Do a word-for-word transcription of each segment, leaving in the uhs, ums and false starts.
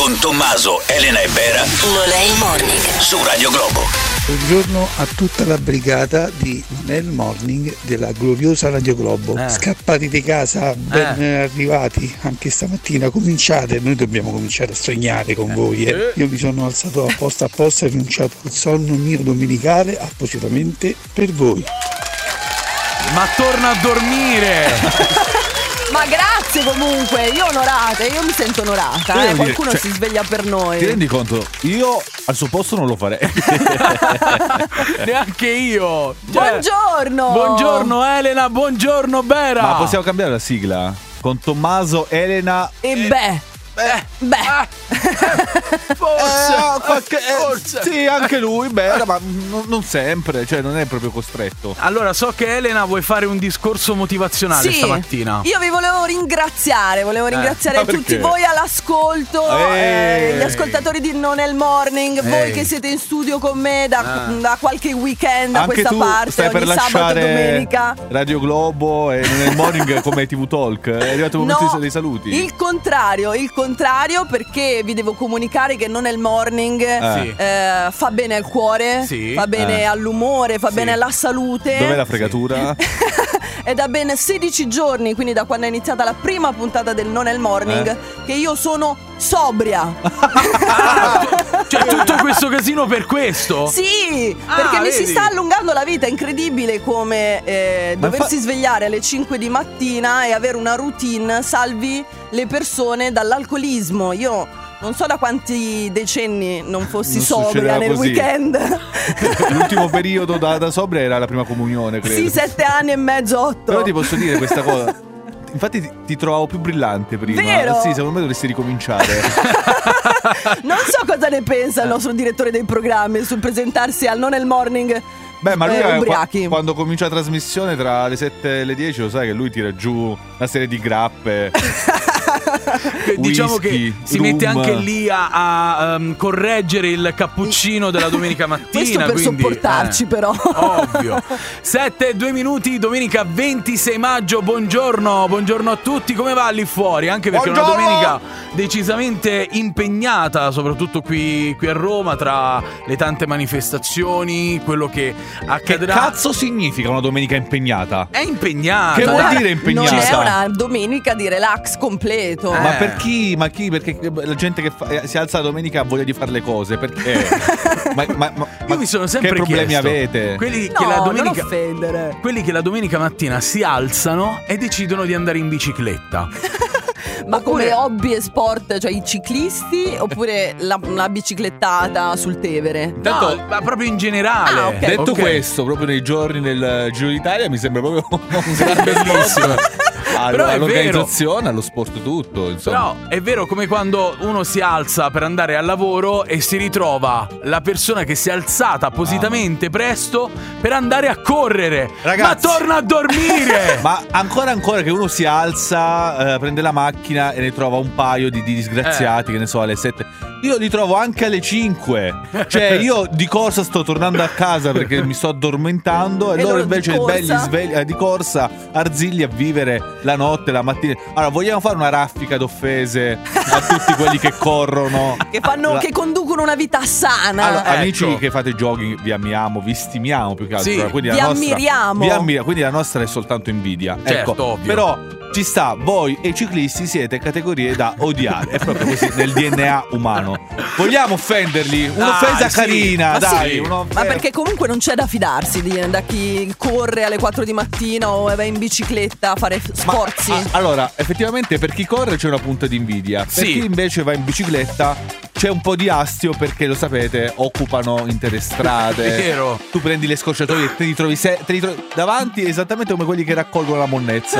con Tommaso, Elena e Bera. Non è il morning. Su Radio Globo. Buongiorno a tutta la brigata di Non è il morning della gloriosa Radio Globo. Eh. Scappati di casa, ben Eh. arrivati anche stamattina. Cominciate, noi dobbiamo cominciare a sognare con voi. Eh. Io mi sono alzato apposta apposta e rinunciato al sonno mio domenicale appositamente per voi. Ma torna a dormire! Ma grazie comunque, io onorata, io mi sento onorata, eh. Io Qualcuno dire, si cioè, sveglia per noi. Ti rendi conto? Io al suo posto non lo farei. Neanche io. Cioè, Buongiorno. Buongiorno Elena, buongiorno Bera. Ma possiamo cambiare la sigla? Con Tommaso, Elena E beh, Eh, beh. ah, forse, Eh, qualche- eh, forse. sì, anche lui, beh, ma non, non sempre, cioè non è proprio costretto. Allora, so che Elena vuoi fare un discorso motivazionale Sì, stamattina. io vi volevo ringraziare, volevo ringraziare ma perché? tutti voi all'ascolto, Ehi. eh, gli ascoltatori di Non è il morning, voi Ehi. che siete in studio con me da, Ah. da qualche weekend a Anche questa tu parte, stai per ogni sabato e lasciare domenica. Radio Globo e Non è il morning come T V Talk. È arrivato il momento dei saluti. Il contrario, il contrario, perché vi devo comunicare che Non è il morning Sì. eh, fa bene al cuore, Sì. fa bene Eh. all'umore, fa Sì. bene alla salute. Dov'è la fregatura? È da ben sedici giorni, quindi da quando è iniziata la prima puntata del Non è il morning, Eh. che io sono sobria. Cioè, tutto questo casino per questo? Sì, Ah, perché mi vedi? si sta allungando la vita. È incredibile come eh, Ma doversi infa- svegliare alle cinque di mattina e avere una routine salvi le persone dall'alcolismo. Io non so da quanti decenni non fossi Non sobria succedeva nel così. weekend. L'ultimo periodo da, da sobria era la prima comunione, credo. Sì, sette anni e mezzo, otto. Però ti posso dire questa cosa. Infatti ti, ti trovavo più brillante prima. Vero? Sì, secondo me dovresti ricominciare. Non so cosa ne pensa il nostro direttore dei programmi sul presentarsi al Non è il morning. Beh, ma lui eh, eh, qua- ubriachi. quando comincia la trasmissione tra le sette e le dieci, lo sai che lui tira giù una serie di grappe. Che diciamo whisky, che si rum. mette anche lì a, a, um, correggere il cappuccino della domenica mattina. Questo per quindi, sopportarci, eh, però. Ovvio. sette e due minuti, domenica ventisei maggio. Buongiorno, buongiorno a tutti. Come va lì fuori? Anche perché è una Buongiorno. domenica decisamente impegnata, soprattutto qui, qui a Roma, tra le tante manifestazioni, quello che Che accadrà. cazzo significa una domenica impegnata? È impegnata. Che vuol dai. dire impegnata? Non è una domenica di relax completo. Eh. Ma per chi? Ma chi? Perché la gente che fa- eh, si alza la domenica ha voglia di fare le cose. Perché? ma, ma- ma- Io mi sono sempre che problemi chiesto, avete? Quelli No, che la non domenica offendere. quelli che la domenica mattina si alzano e decidono di andare in bicicletta. Ma Oppure- come hobby e sport, cioè i ciclisti oppure la, la biciclettata sul Tevere? Tanto- No, ma proprio in generale. Ah, ok. Detto Ok. questo, proprio nei giorni del Giro d'Italia mi sembra proprio un grande Bellissimo. Allora, Però è all'organizzazione, allo sport tutto, insomma. Però è vero come quando uno si alza per andare al lavoro e si ritrova la persona che si è alzata appositamente presto per andare a correre. Ragazzi. Ma torna a dormire! Ma ancora ancora che uno si alza, eh, prende la macchina e ne trova un paio di, di disgraziati, Eh. che ne so, alle sette. Io li trovo anche alle cinque. Cioè, io di corsa sto tornando a casa perché mi sto addormentando. E, E loro loro di invece corsa? belli svegli eh, di corsa, arzilli a vivere la notte, la mattina. Allora, vogliamo fare una raffica d'offese a tutti quelli che corrono? Che fanno, Allora- che conducono una vita sana. Allora, Ecco. amici che fate jogging, vi amiamo, vi stimiamo più che altro. Sì, quindi vi la nostra, ammiriamo. Vi ammira, quindi la nostra è soltanto invidia. Certo, ecco, ovvio. Però ci sta, voi e i ciclisti siete categorie da odiare. È proprio così nel D N A umano. Vogliamo offenderli? Un'offesa Dai, sì. carina, Ma dai. sì. un'off- Ma perché comunque non c'è da fidarsi di, da chi corre alle quattro di mattina o va in bicicletta a fare Ma- sforzi. a- allora, effettivamente per chi corre c'è una punta di invidia. Per Sì. chi invece va in bicicletta c'è un po' di astio perché lo sapete, occupano intere strade. Vero. Tu prendi le scorciatoie e te li trovi, se- te li trovi davanti esattamente come quelli che raccolgono la monnezza.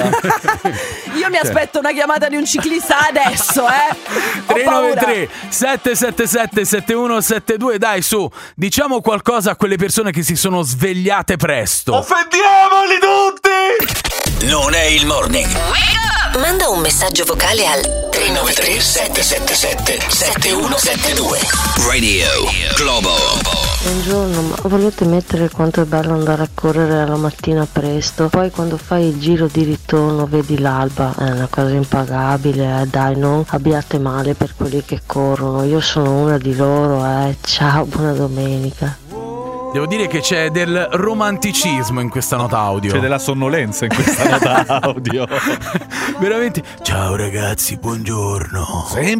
Io mi aspetto una chiamata di un ciclista adesso, eh. Ho tre nove paura. tre sette sette sette sette uno sette due. Dai, su, diciamo qualcosa a quelle persone che si sono svegliate presto. Offendiamoli tutti! non è il morning. Manda un messaggio vocale al tre nove tre sette sette sette sette uno sette due. Radio Globo. Buongiorno, ma volete mettere quanto è bello andare a correre la mattina presto? Poi quando fai il giro di ritorno vedi l'alba, è una cosa impagabile, eh. Dai, non abbiate male per quelli che corrono, io sono una di loro, eh. Ciao, buona domenica. Devo dire che c'è del romanticismo in questa nota audio. C'è della sonnolenza in questa nota audio. Veramente. Ciao ragazzi, buongiorno. Sei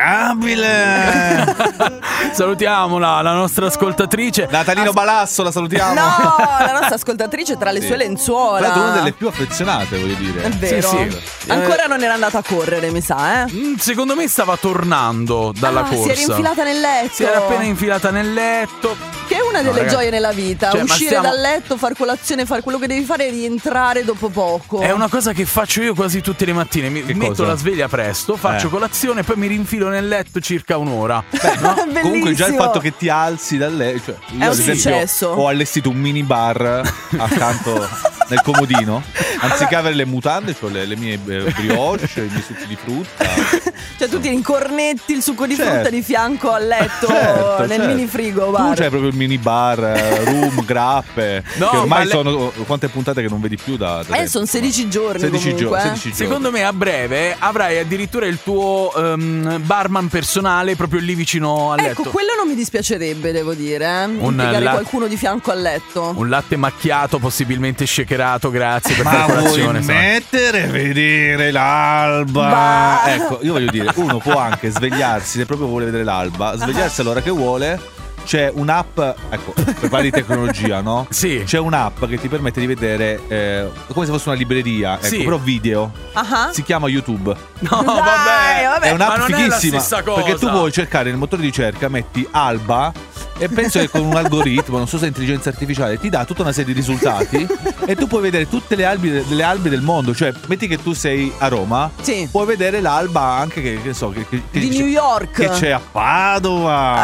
impagabile. Salutiamola, la nostra ascoltatrice Natalino As- Balasso, la salutiamo. No, la nostra ascoltatrice tra le sì. sue lenzuola. Tra l'altro una delle più affezionate, voglio dire. È vero. Sì, sì. Ancora non era andata a correre, mi sa, eh. Mm, Secondo me stava tornando dalla ah, corsa. Si era infilata nel letto. Si era appena infilata nel letto. Che è una delle No, ragazzi, gioie nella vita, cioè, ma uscire stiamo- dal letto, far colazione, fare quello che devi fare e rientrare dopo poco. È una cosa che faccio io quasi tutte le mattine. Mi Che metto cosa? la sveglia presto, faccio Eh. colazione, poi mi rinfilo nel letto circa un'ora. Beh, no? Bellissimo. Comunque già il fatto che ti alzi dal letto, cioè, io È ad un esempio successo. ho allestito un mini bar accanto nel comodino, anziché avere le mutande, cioè le, le mie eh, brioche, i miei succhi di frutta. Cioè tu ti incornetti il succo di Certo. frutta di fianco al letto Certo, nel certo. mini frigo Tu bar. c'hai proprio il mini bar, eh, room, grappe, No, che ma ormai le- sono quante puntate che non vedi più da, da Eh, tempo, sono sedici giorni sedici comunque, giorni, eh. sedici giorni. Secondo me a breve avrai addirittura il tuo ehm, barman personale proprio lì vicino al letto. Ecco, quello non mi dispiacerebbe, devo dire, eh. Impiegare la- qualcuno di fianco al letto. Un latte macchiato, possibilmente shakerato, grazie per Ma fare vuoi colazione. insomma. mettere a vedere l'alba? Bah. Ecco, io voglio dire, uno può anche svegliarsi, se proprio vuole vedere l'alba, svegliarsi all'ora che vuole. C'è un'app, ecco, per parlare di tecnologia, no? Sì. C'è un'app che ti permette di vedere eh, come se fosse una libreria, ecco, Sì. però video. Ah. Si chiama YouTube. No, Dai, vabbè. vabbè. È un'app ma non è la fighissima. stessa cosa. Perché tu puoi cercare nel motore di ricerca, metti alba. E penso che con un algoritmo, non so se è intelligenza artificiale, ti dà tutta una serie di risultati e tu puoi vedere tutte le albi, le albe del mondo. Cioè, metti che tu sei a Roma, Sì. puoi vedere l'alba anche che, che so, che, che, che Di c'è- New York. che c'è a Padova,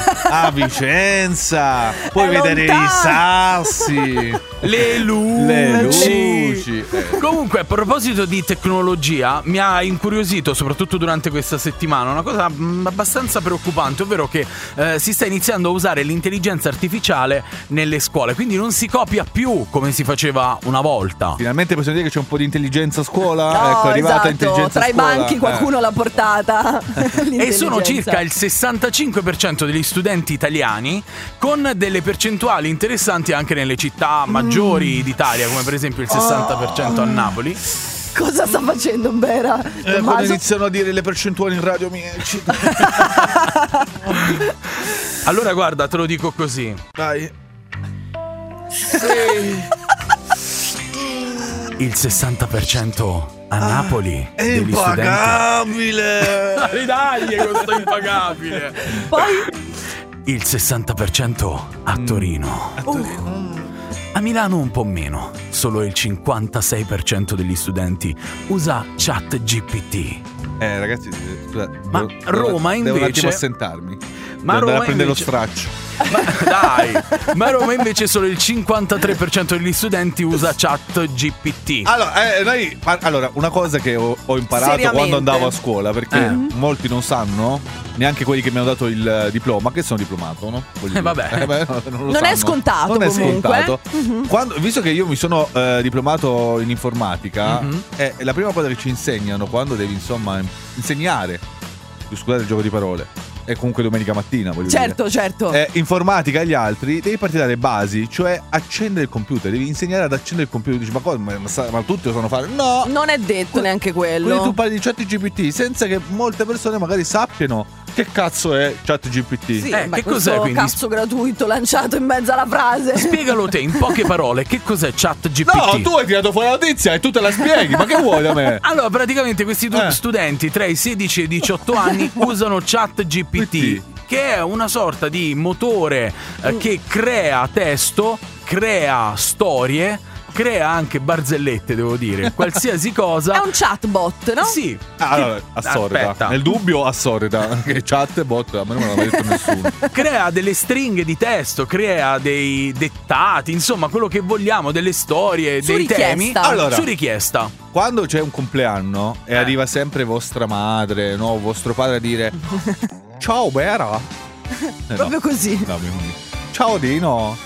a Vicenza, puoi È vedere i lontano. sassi, Le luci. le luci. Eh. Comunque, a proposito di tecnologia, mi ha incuriosito, soprattutto durante questa settimana, una cosa mh, abbastanza preoccupante, ovvero che eh, si sta iniziando a usare l'intelligenza artificiale nelle scuole, quindi non si copia più come si faceva una volta. Finalmente possiamo dire che c'è un po' di intelligenza a scuola. No, ecco, è arrivata esatto. intelligenza Tra a i scuola. banchi qualcuno Eh. l'ha portata. E sono l'intelligenza. circa il sessantacinque per cento degli studenti italiani, con delle percentuali interessanti anche nelle città maggiori d'Italia, come per esempio il sessanta per cento a Napoli. Cosa sta facendo Bera? Eh, quando Tommaso? iniziano a dire le percentuali in radio mi eccita. Allora guarda, te lo dico così. Dai. Il sessanta per cento a Napoli È degli impagabile. studenti. Dai, questo è impagabile. Poi Il sessanta per cento a Torino. A Torino. A Milano un po' meno. Solo il cinquantasei per cento degli studenti usa ChatGPT. Eh ragazzi, eh, scusa, Ma devo- Roma devo, invece- devo un attimo assentarmi. Ma Devo andare Roma a prendere invece- lo straccio. Ma, dai, ma a Roma invece solo il cinquantatré per cento degli studenti usa ChatGPT. Allora, eh, noi, par- allora, una cosa che ho, ho imparato Seriamente? quando andavo a scuola, perché Eh. molti non sanno, neanche quelli che mi hanno dato il eh, diploma, che sono diplomato, no? Voglio Eh, dire. vabbè. beh, no, non lo Non è sanno. scontato, Non è comunque. scontato. Quando- visto che io mi sono eh, diplomato in informatica, Mhm. è la prima cosa che ci insegnano quando devi, insomma, insegnare, scusate il gioco di parole, è comunque domenica mattina, voglio dire. certo, certo. Eh, informatica agli altri, devi partire dalle basi, cioè accendere il computer, devi insegnare ad accendere il computer. Dici, ma cosa? Ma, ma sa- ma tutti lo sanno fare? No! Non è detto neanche quello. Quindi tu parli di ChatGPT senza che molte persone magari sappiano che cazzo è ChatGPT. Sì, Eh, ma che questo cos'è, quindi? cazzo gratuito lanciato in mezzo alla frase. Spiegalo te in poche parole, che cos'è ChatGPT? No, tu hai tirato fuori la notizia e tu te la spieghi, ma che vuoi da me? Allora, praticamente questi tu- Eh. studenti tra i sedici e i diciotto anni usano ChatGPT, che è una sorta di motore eh, che crea testo, crea storie crea anche barzellette, devo dire. Qualsiasi cosa. È un chatbot, no? Sì. Ah, allora, assorda. Aspetta. Nel dubbio, assorda. Che chat bot, a me non me l'aveva detto nessuno. Crea delle stringhe di testo, crea dei dettati, insomma, quello che vogliamo, delle storie, Su dei richiesta. temi. Allora, su richiesta. Quando c'è un compleanno e Eh. arriva sempre vostra madre, no, vostro padre a dire ciao Bera. Eh, Proprio no. così. No, mi- mi- ciao Dino.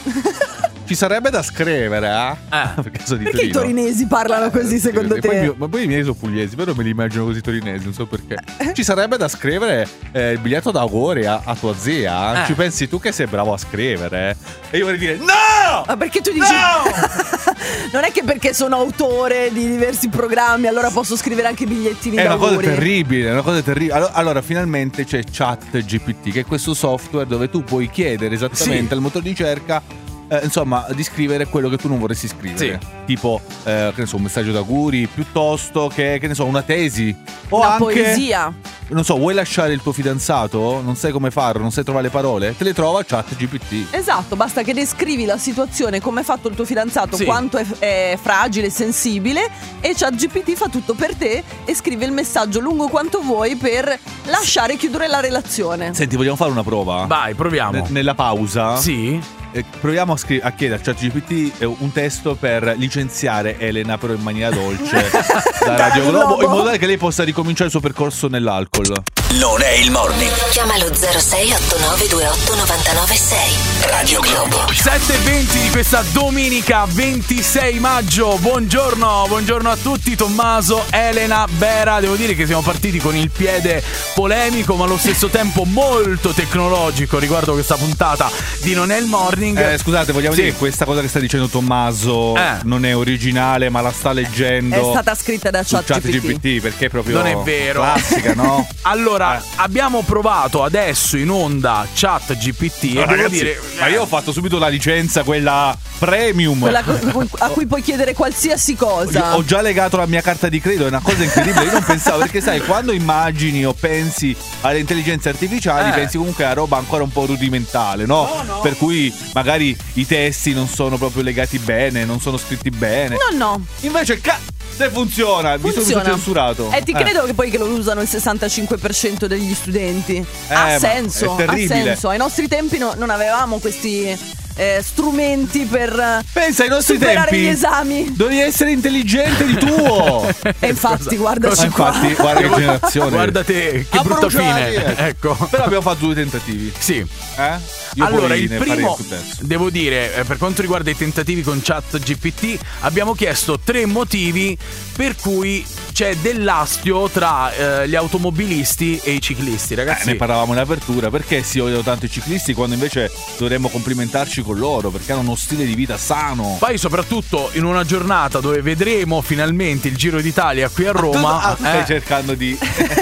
Ci sarebbe da scrivere, eh? Eh. Perché sono di Perché i Torino. torinesi parlano così secondo E poi te? mio- ma poi i miei sono pugliesi, però me li immagino così torinesi, non so perché. Ci sarebbe da scrivere eh, il biglietto d'auguri a, a tua zia. Eh. Ci pensi tu che sei bravo a scrivere? E io vorrei dire no! Ma perché tu dici No! non è che perché sono autore di diversi programmi allora posso scrivere anche bigliettini È una cosa d'auguri? terribile, è una cosa terribile. Allora, allora, finalmente c'è ChatGPT, che è questo software dove tu puoi chiedere esattamente Sì. al motore di ricerca eh, insomma, di scrivere quello che tu non vorresti scrivere. Sì. Tipo, eh, che ne so, un messaggio d'auguri, piuttosto che, che ne so, una tesi. O Una anche, poesia. non so, vuoi lasciare il tuo fidanzato? Non sai come farlo, non sai trovare le parole? Te le trova ChatGPT. Esatto, basta che descrivi la situazione, come è fatto il tuo fidanzato, Sì. quanto è, è fragile e sensibile, e ChatGPT fa tutto per te e scrive il messaggio lungo quanto vuoi per lasciare chiudere la relazione. Senti, vogliamo fare una prova? Vai, proviamo. Ne- nella pausa. Sì. Eh, proviamo a, scri- a chiedere a ChatGPT eh, un testo per licenziare Elena, però in maniera dolce, da Radio Globo, in modo tale che lei possa ricominciare il suo percorso nell'alcol. Non è il morning. Chiama lo zero sei otto nove due otto nove nove sei. Radio Globo. sette e venti di questa domenica ventisei maggio. Buongiorno, buongiorno a tutti. Tommaso, Elena, Bera. Devo dire che siamo partiti con il piede polemico, ma allo stesso tempo molto tecnologico riguardo questa puntata di Non è il morning. Eh, scusate, vogliamo Sì. dire che questa cosa che sta dicendo Tommaso Eh. non è originale, ma la sta leggendo È stata scritta da su ChatGPT. ChatGPT, perché è proprio Non è vero. classica, no? Allora, Eh. abbiamo provato adesso in onda ChatGPT e No, devo ragazzi, dire ma io ho fatto subito la licenza, quella premium. Quella co- a cui puoi chiedere qualsiasi cosa. Ho già legato la mia carta di credito, è una cosa incredibile. Io non pensavo, perché sai, quando immagini o pensi alle intelligenze artificiali, Eh. pensi comunque a roba ancora un po' rudimentale, no? No, no. Per cui magari i testi non sono proprio legati bene, non sono scritti bene. No, no. Invece, ca- se funziona, visto che Funziona. sono censurato. E ti Eh. credo che poi che lo usano il sessantacinque per cento degli studenti. ha ma senso, è terribile. ha senso. Ai nostri tempi no- non avevamo questi eh, strumenti per Pensa ai nostri superare tempi. gli esami. Dovevi essere intelligente di tuo. E infatti, guardaci Ma qua. infatti, guarda che generazione. Guarda te, che Ah, brutta bruciati, fine. eh. Ecco. Però abbiamo fatto due tentativi. Sì. Eh? Io Allora, poi il ne farei primo, il terzo. devo dire, eh, per quanto riguarda i tentativi con ChatGPT, abbiamo chiesto tre motivi per cui c'è dell'astio tra eh, gli automobilisti e i ciclisti, Eh, ragazzi. ne parlavamo in apertura, perché si odiano tanto i ciclisti quando invece dovremmo complimentarci con loro, perché hanno uno stile di vita sano. Poi soprattutto in una giornata dove vedremo finalmente il Giro d'Italia qui a Roma. Tu, ah, tu stai eh, cercando di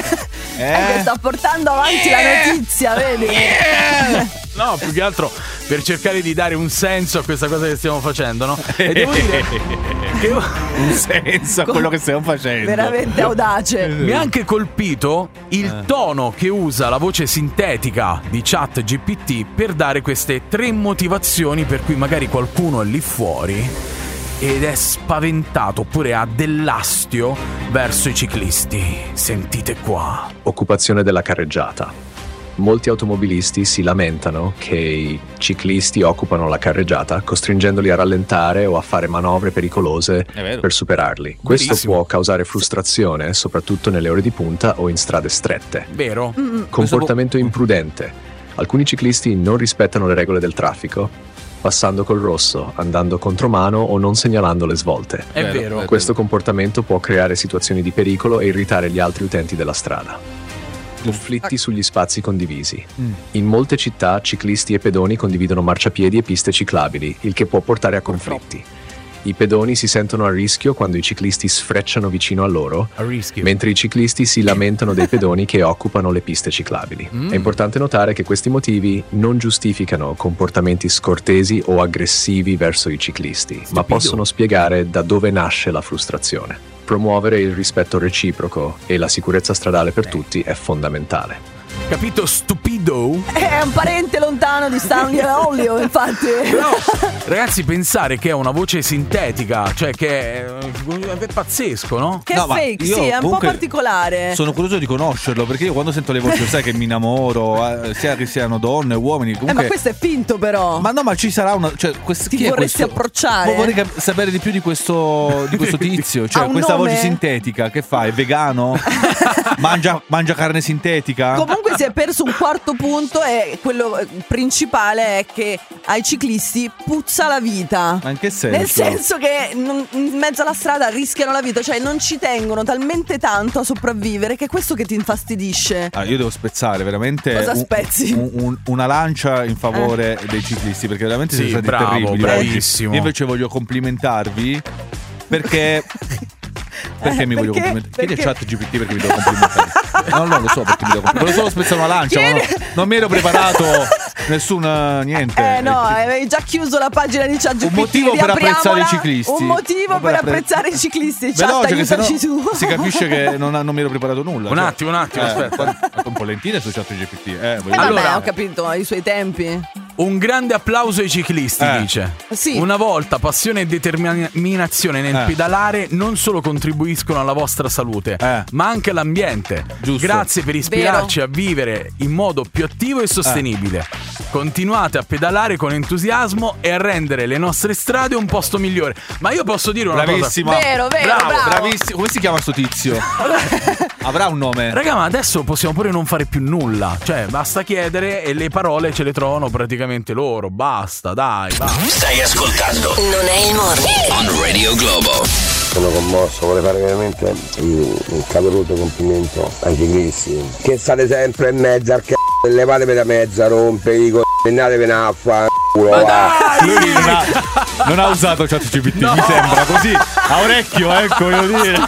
Eh, che sta portando avanti la notizia, vedi? No, più che altro per cercare di dare un senso a questa cosa che stiamo facendo, no? E devo dire che un senso a quello che stiamo facendo. Veramente audace. mi ha anche colpito il tono che usa la voce sintetica di ChatGPT per dare queste tre motivazioni per cui magari qualcuno è lì fuori ed è spaventato oppure ha dell'astio verso i ciclisti. Sentite qua. Occupazione della carreggiata. Molti automobilisti si lamentano che i ciclisti occupano la carreggiata, costringendoli a rallentare o a fare manovre pericolose È vero. per superarli. Questo Verissimo. può causare frustrazione, soprattutto nelle ore di punta o in strade strette. Vero? Comportamento imprudente. Alcuni ciclisti non rispettano le regole del traffico, passando col rosso, andando contromano o non segnalando le svolte. È Vero, vero. eh. Questo comportamento può creare situazioni di pericolo e irritare gli altri utenti della strada. Conflitti sugli spazi condivisi. In molte città ciclisti e pedoni condividono marciapiedi e piste ciclabili, il che può portare a conflitti. I pedoni si sentono a rischio quando i ciclisti sfrecciano vicino a loro, A rischio. mentre i ciclisti si lamentano dei pedoni che occupano le piste ciclabili. È importante notare che questi motivi non giustificano comportamenti scortesi o aggressivi verso i ciclisti, ma possono spiegare da dove nasce la frustrazione. Promuovere il rispetto reciproco e la sicurezza stradale per tutti è fondamentale. Capito, stupido? Doe. È un parente lontano di Stanley Olio, infatti. Però, ragazzi, pensare che è una voce sintetica, cioè che è, è pazzesco, no? Che No, è ma fake, io sì, è un po' comunque particolare. Sono curioso di conoscerlo, perché io quando sento le voci sai che mi innamoro, eh, sia che siano donne o uomini. Eh, Comunque... ma questo è finto, però. Ma no, ma ci sarà una. Cioè, quest- Ti chi è vorresti questo? approcciare? Vorrei cap- sapere di più di questo, di questo tizio. Cioè, Ha un questa nome? voce sintetica, che fa? È vegano? mangia, mangia carne sintetica? Comunque si è perso un quarto punto e quello eh, principale è che ai ciclisti puzza la vita. Ma in che senso? Nel senso che non- in mezzo alla strada rischiano la vita, cioè non ci tengono talmente tanto a sopravvivere che è questo che ti infastidisce. Ah, io devo spezzare veramente Cosa un- spezzi? un- un- una lancia in favore dei ciclisti, perché veramente Sì, siete stati bravo, terribili bravissimo. oggi. Io invece voglio complimentarvi perché perché Eh, mi voglio perché? complimentare? Chiedi a Perché? Chat G P T perché mi devo complimentare. No, no, lo so perché mi devo complimentare. Volevo solo spezzare una lancia, ma no, Chiedi- non mi ero preparato nessun eh, niente. Eh no, avevi già chiuso la pagina di ChatGPT. Un motivo per riapriamola. apprezzare i ciclisti. Un motivo Un per appre- apprezzare i ciclisti. Chat, Veloce, che sennò aiutaci tu. si capisce che non, non mi ero preparato nulla. Un cioè. attimo, un attimo, Eh, aspetta. guarda, un po' lentine su Chat G P T. Eh, voglio Eh, dire. vabbè, Allora- ho capito, ai suoi tempi. Un grande applauso ai ciclisti, Eh. dice. Sì. Una volta passione e determinazione nel Eh. pedalare non solo contribuiscono alla vostra salute, Eh. ma anche all'ambiente. Giusto. Grazie per ispirarci a vivere in modo più attivo e sostenibile. Continuate a pedalare con entusiasmo e a rendere le nostre strade un posto migliore. Ma io posso dire una Bravissimo. Vero, vero, Bravo, bravo. Bravissimo. Come si chiama sto tizio? Avrà un nome? cosa. Raga, ma adesso possiamo pure non fare più nulla. Cioè, basta chiedere e le parole ce le trovano praticamente loro. Basta, dai, va. Stai ascoltando Non è il morning. On Radio Globo. Sono commosso, vorrei fare veramente un, un caloroso complimento ai ciclisti che state sempre in mezzo al c***o, levatevi da mezzo, rompe i c***o, andatevene a fa culo, va. Lui non ha, non ha usato Chat G P T, mi sembra così a orecchio, ecco, voglio dire.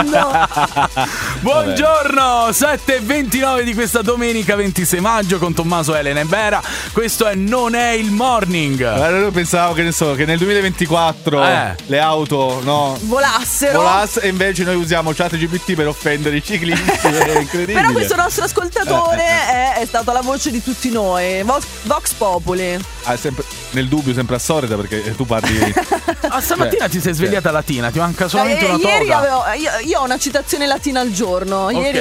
Buongiorno, sette e ventinove di questa domenica ventisei maggio con Tommaso, Elena e Vera. Questo è Non è il morning. Allora io pensavo che ne so che nel duemilaventiquattro Eh. le auto no Volassero. volasse e invece noi usiamo Chat G P T per offendere i ciclisti. È incredibile. Però questo nostro ascoltatore Eh, è, è stato la voce di tutti noi. Vox, Vox Populi. Ah, sempre, nel dubbio sempre a sorda perché tu parli. Ah, stamattina ti sei svegliata latina, ti manca solamente Eh, una ieri toga. avevo, io, io ho una citazione latina al giorno. Ieri Ok.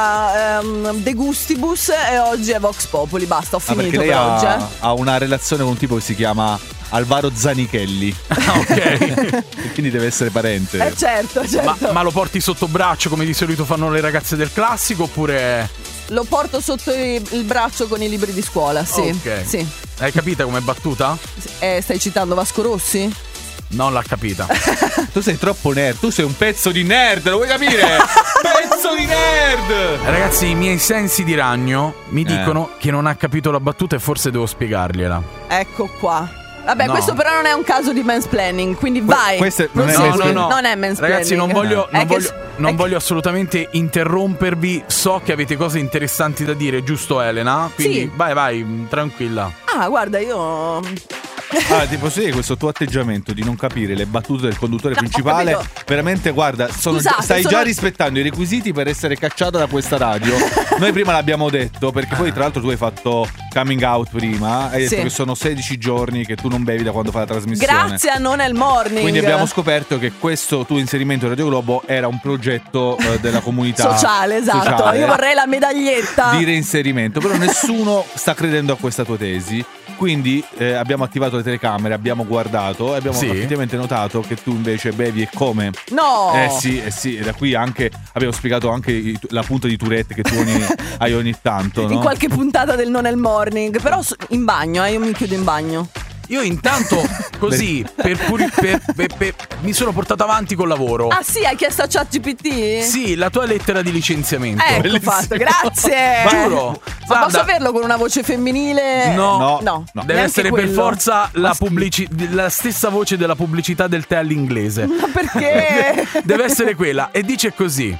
era ehm, De Gustibus e oggi è Vox Populi. Basta, ho Ah, perché finito lei per oggi. ha, eh. ha una relazione con un tipo che si chiama Alvaro Zanichelli. Ah, ok. E quindi deve essere parente. Eh certo, certo. Ma, ma lo porti sotto braccio come di solito fanno le ragazze del classico oppure... Lo porto sotto i- il braccio con i libri di scuola, sì. Ok. Sì. Hai capita com'è battuta? Eh, stai citando Vasco Rossi? Non l'ha capita. Tu sei troppo nerd, tu sei un pezzo di nerd, lo vuoi capire? Pezzo di nerd! Ragazzi, i miei sensi di ragno mi Eh. dicono che non ha capito la battuta e forse devo spiegargliela. Ecco qua. Vabbè, No. questo però non è un caso di mansplaining, quindi vai. questo è- non è prosegui. mansplaining. Non è mansplaining. Ragazzi, non voglio, È non che- voglio, non è che- voglio assolutamente interrompervi. So che avete cose interessanti da dire, giusto Elena? Quindi Sì. vai, vai, tranquilla. Ah, guarda, io... Ah, ti posso dire questo tuo atteggiamento di non capire le battute del conduttore No, ho principale. capito. Veramente, guarda, sono Scusate, già- stai sono- già rispettando i requisiti per essere cacciata da questa radio. Noi prima l'abbiamo detto, perché poi tra l'altro tu hai fatto coming out prima. Hai detto Sì. che sono sedici giorni che tu non bevi da quando fai la trasmissione. Grazie a Non è il morning. Quindi abbiamo scoperto che questo tuo inserimento in Radio Globo era un progetto eh, della comunità Sociale, esatto. sociale Io vorrei la medaglietta. di reinserimento. Però nessuno sta credendo a questa tua tesi. Quindi eh, abbiamo attivato le telecamere, abbiamo guardato e abbiamo Sì. effettivamente notato che tu invece bevi e come. No. Eh sì, eh sì, e da qui anche abbiamo spiegato anche i- la punta di Tourette che tu ogni- hai ogni tanto, no? In qualche puntata del Non è il morning. Però s- in bagno, eh, io mi chiudo in bagno. Io intanto così per puri- per- per- per- mi sono portato avanti col lavoro. Ah sì, hai chiesto a ChatGPT? Sì, la tua lettera di licenziamento. Ecco Bellissimo. fatto, grazie. Giuro. Ma Guarda, posso averlo con una voce femminile? No. No. no. No. Deve neanche essere per quello. forza la, pubblici- la stessa voce della pubblicità del tè all'inglese. Ma perché? Deve essere quella. E dice così.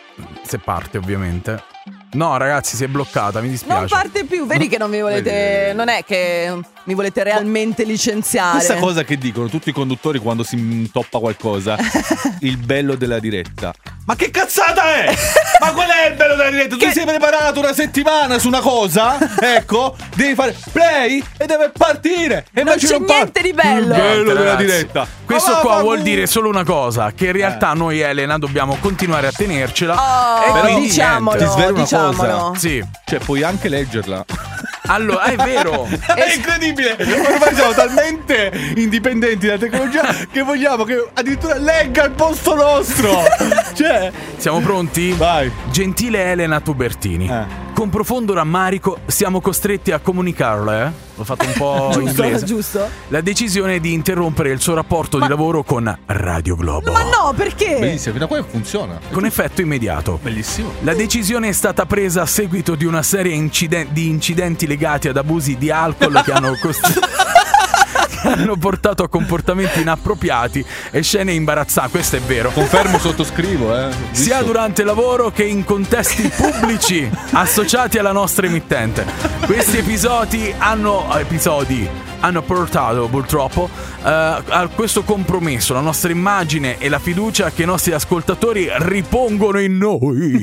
Se parte, ovviamente. No, ragazzi, si è bloccata, mi dispiace. Non parte più, vedi che non mi volete. Vedi. Non è che mi volete realmente licenziare. Questa cosa che dicono tutti i conduttori quando si intoppa qualcosa, il bello della diretta. Ma che cazzata è? Ma qual è il bello della diretta? Tu Che- ti sei preparato una settimana su una cosa? Ecco, devi fare play e deve partire. E Non invece c'è parte. niente di bello. Il bello della Ragazzi, diretta. Questo Ma va, qua va, vuol va. dire solo una cosa: che in realtà noi, Elena, dobbiamo continuare a tenercela. Oh, e quindi diciamolo, Ti svelo una diciamolo. cosa. Sì. Cioè, puoi anche leggerla. Allora, è vero. È incredibile. Ormai siamo talmente indipendenti dalla tecnologia che vogliamo che addirittura legga al posto nostro. Cioè, Siamo pronti? vai. Gentile Elena Tubertini, Eh. con profondo rammarico siamo costretti a comunicarle, eh? L'ho fatto un po' Giusto, inglese. giusto. La decisione di interrompere il suo rapporto di lavoro con Radio Globo. Ma no, perché? Bellissimo, fino a qua funziona. Con effetto immediato. Bellissimo. La decisione è stata presa a seguito di una serie inciden- di incidenti legati ad abusi di alcol che hanno cost- che hanno portato a comportamenti inappropriati e scene imbarazzanti. Questo è vero. Confermo, sottoscrivo, eh. Sia Visto. durante il lavoro che in contesti pubblici associati alla nostra emittente. Questi episodi hanno episodi hanno portato purtroppo eh, a questo compromesso la nostra immagine e la fiducia che i nostri ascoltatori ripongono in noi.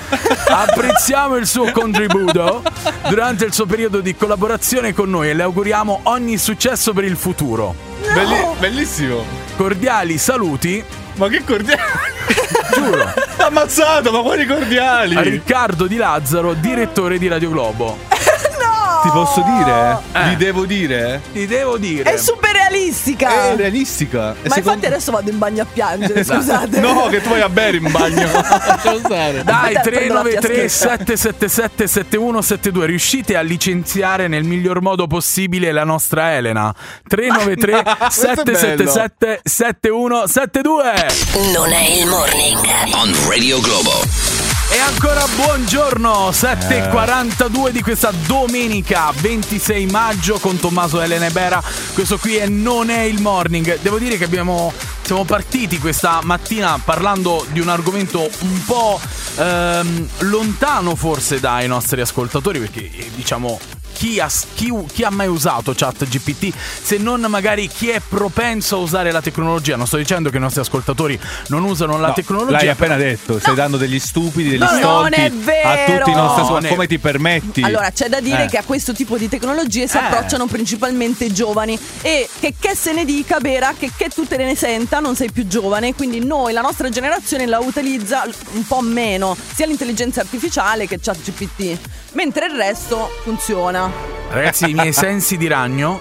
Apprezziamo il suo contributo durante il suo periodo di collaborazione con noi e le auguriamo ogni successo per il futuro. Belli- bellissimo. Cordiali saluti, Ma che cordiali. giuro, Ammazzato, ma quali cordiali. a Riccardo Di Lazzaro, direttore di Radio Globo. Ti posso dire? Eh. Li devo dire? Ti devo dire. È super realistica. È realistica. E Ma secondo- infatti adesso vado in bagno a piangere, scusate. No, che tu vai a bere in bagno. Lascialo stare. Dai, Aspetta, tre prendo la nove tre fiaschetta. sette sette sette sette uno sette due, riuscite a licenziare nel miglior modo possibile la nostra Elena? tre nove tre sette sette sette sette uno sette due. Non è il morning. On Radio Globo. E ancora buongiorno, sette e quarantadue di questa domenica ventisei maggio con Tommaso, Elena e Bera. Questo qui è Non è il morning. Devo dire che abbiamo siamo partiti questa mattina parlando di un argomento un po' ehm, lontano forse dai nostri ascoltatori, perché eh, diciamo chi ha, chi, chi ha mai usato ChatGPT, se non magari chi è propenso a usare la tecnologia. Non sto dicendo che i nostri ascoltatori non usano la No, tecnologia. l'hai appena detto, stai dando degli stupidi, degli No, non stolti è vero. a tutti i nostri ascoltatori. No, Come ti permetti? Allora, c'è da dire Eh. che a questo tipo di tecnologie si Eh. approcciano principalmente i giovani. E che che se ne dica, Bera, che che tu te ne senta, non sei più giovane. Quindi noi, la nostra generazione, la utilizza un po' meno, sia l'intelligenza artificiale che ChatGPT. Mentre il resto funziona. Ragazzi, i miei sensi di ragno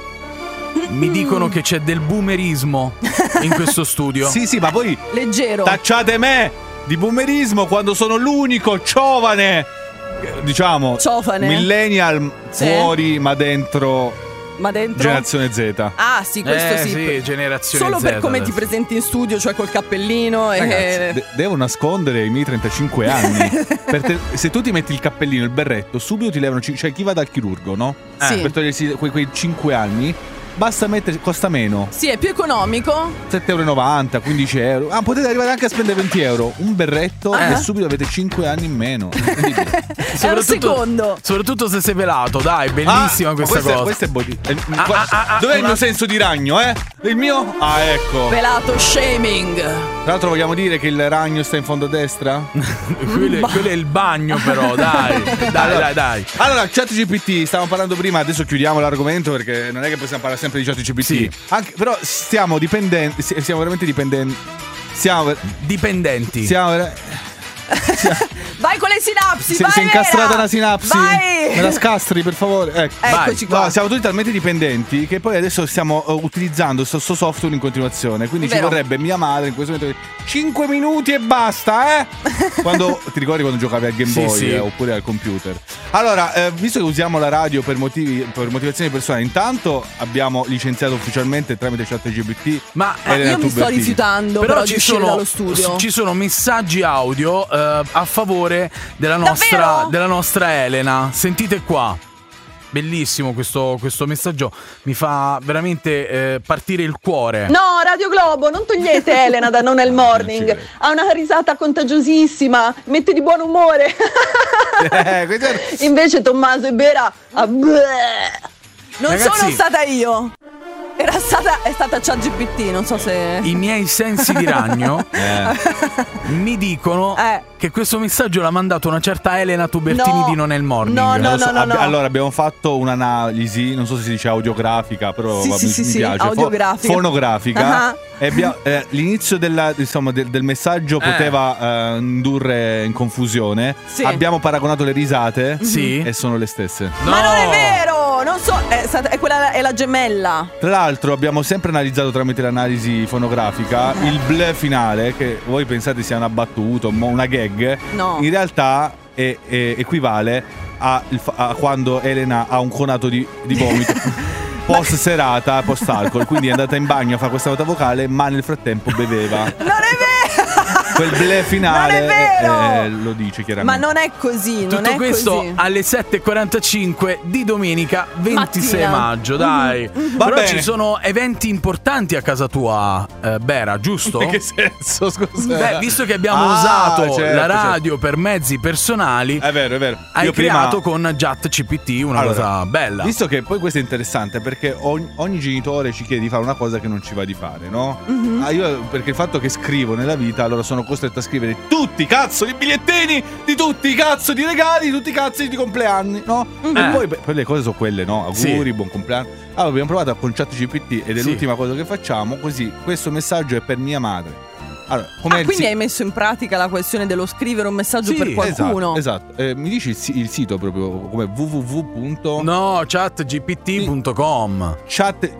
mi dicono che c'è del boomerismo in questo studio. Sì, sì, ma poi Leggero. tacciate me di boomerismo quando sono l'unico giovane, eh, diciamo, Ciofane. millennial Sì. fuori ma dentro Ma dentro. generazione Z. Ah, sì, questo Eh, sì. sì, generazione Solo Z per come ti adesso. presenti in studio, cioè col cappellino e. Ragazzi, de- devo nascondere i miei trentacinque anni. Per te- se tu ti metti il cappellino, il berretto, subito ti levano. ci- Cioè, chi va dal chirurgo, no? Sì. Per togliersi quei, quei cinque anni, basta mettere. Costa meno. Sì, è più economico. sette e novanta euro, quindici euro. Ah, potete arrivare anche a spendere venti euro. Un berretto Ah. e subito avete cinque anni in meno. Incredibile. È un secondo. Soprattutto se sei pelato, dai, bellissima Ah, questa questo cosa. È, questo è body. eh, Ah, qua- ah, ah, ah, Dov'è il una- mio senso di ragno, eh? Il mio? Ah, ecco. Pelato shaming. Tra l'altro vogliamo dire che il ragno sta in fondo a destra? quello, è- quello è il bagno, però, dai. Dai, dai, dai. Allora, ChatGPT, stavamo parlando prima, adesso chiudiamo l'argomento perché non è che possiamo parlare sempre di ChatGPT. Sì. Anche, però stiamo dipendenti, si- siamo veramente dipendenti. Siamo, ver- Dipendenti. siamo ver- Vai con le sinapsi, si, vai. si è incastrata Vera. una sinapsi. Vai. Me la scastri, per favore. Ecco. Eccoci qua. No, siamo tutti talmente dipendenti che poi adesso stiamo uh, utilizzando questo software in continuazione. Quindi Vero. ci vorrebbe mia madre in questo momento cinque minuti e basta, eh? Quando ti ricordi quando giocavi al Game Sì, Boy sì. eh, oppure al computer. Allora, eh, visto che usiamo la radio per motivi per motivazioni personali, intanto abbiamo licenziato ufficialmente tramite ChatGPT. Ma Eh, Elena io mi sto Tubertini. rifiutando però, di uscire dallo studio. ci sono messaggi audio eh, a favore della nostra, Davvero? della nostra Elena. Sentite qua. Bellissimo questo, questo messaggio, mi fa veramente eh, partire il cuore. No, Radio Globo, non togliete Elena da Non è il Morning. Ha una risata contagiosissima, mette di buon umore. Eh, questo è- Invece Tommaso e Bera. ah, bleh. Non Ragazzi. sono stata io. Era stata, è stata ChatGPT, non so se... I miei sensi di ragno Eh. mi dicono Eh. che questo messaggio l'ha mandato una certa Elena Tubertini No. di Non è il Morning. No, no, Non lo so, no, no, abbi- no. Allora abbiamo fatto un'analisi, non so se si dice audiografica, però Sì, va- sì, mi, sì, mi sì, piace. Fo- audiografica. fonografica. Ah. E abbia- eh, l'inizio della- insomma, del, del messaggio Eh. poteva eh, indurre in confusione. Sì. Abbiamo paragonato le risate Sì. e sono le stesse. Ma non è vero! Non so, è, stata- è quella, è la gemella. Tra l'altro abbiamo sempre analizzato tramite l'analisi fonografica il bleh finale, che voi pensate sia una battuta, mo- una gag. No. In realtà è- è- equivale a, il fa- a quando Elena ha un conato di, di vomito post serata, post alcol. Quindi è andata in bagno a fare questa nota vocale, ma nel frattempo beveva. Non è vero! Quel bleh finale Non è vero! eh, eh, lo dice chiaramente. Ma non è così, non Tutto è questo così. alle sette e quarantacinque di domenica ventisei Mattina. maggio, dai. Va Però bene. ci sono eventi importanti a casa tua, eh, Bera, giusto? In che senso, scusa? Beh, visto che abbiamo Ah, usato certo, la radio per mezzi personali, È vero, è vero. hai Io prima- creato con ChatGPT una Allora, cosa bella. Visto che poi questo è interessante perché ogni, ogni genitore ci chiede di fare una cosa che non ci va di fare, no? Mhm. Ah, io perché il fatto che scrivo nella vita, allora sono costretto a scrivere tutti i cazzo di bigliettini, di tutti i cazzo di regali, di tutti i cazzo di compleanni, no? Mhm. E Eh. poi, poi le cose sono quelle, no? Auguri, Sì. buon compleanno. Allora abbiamo provato con ChatGPT ed è Sì. l'ultima cosa che facciamo, così questo messaggio è per mia madre. Allora, Ah, come quindi si- hai messo in pratica la questione dello scrivere un messaggio Sì, per qualcuno. Esatto, esatto. Eh, mi dici il, si- il sito proprio come www. No, chatgpt punto com. chat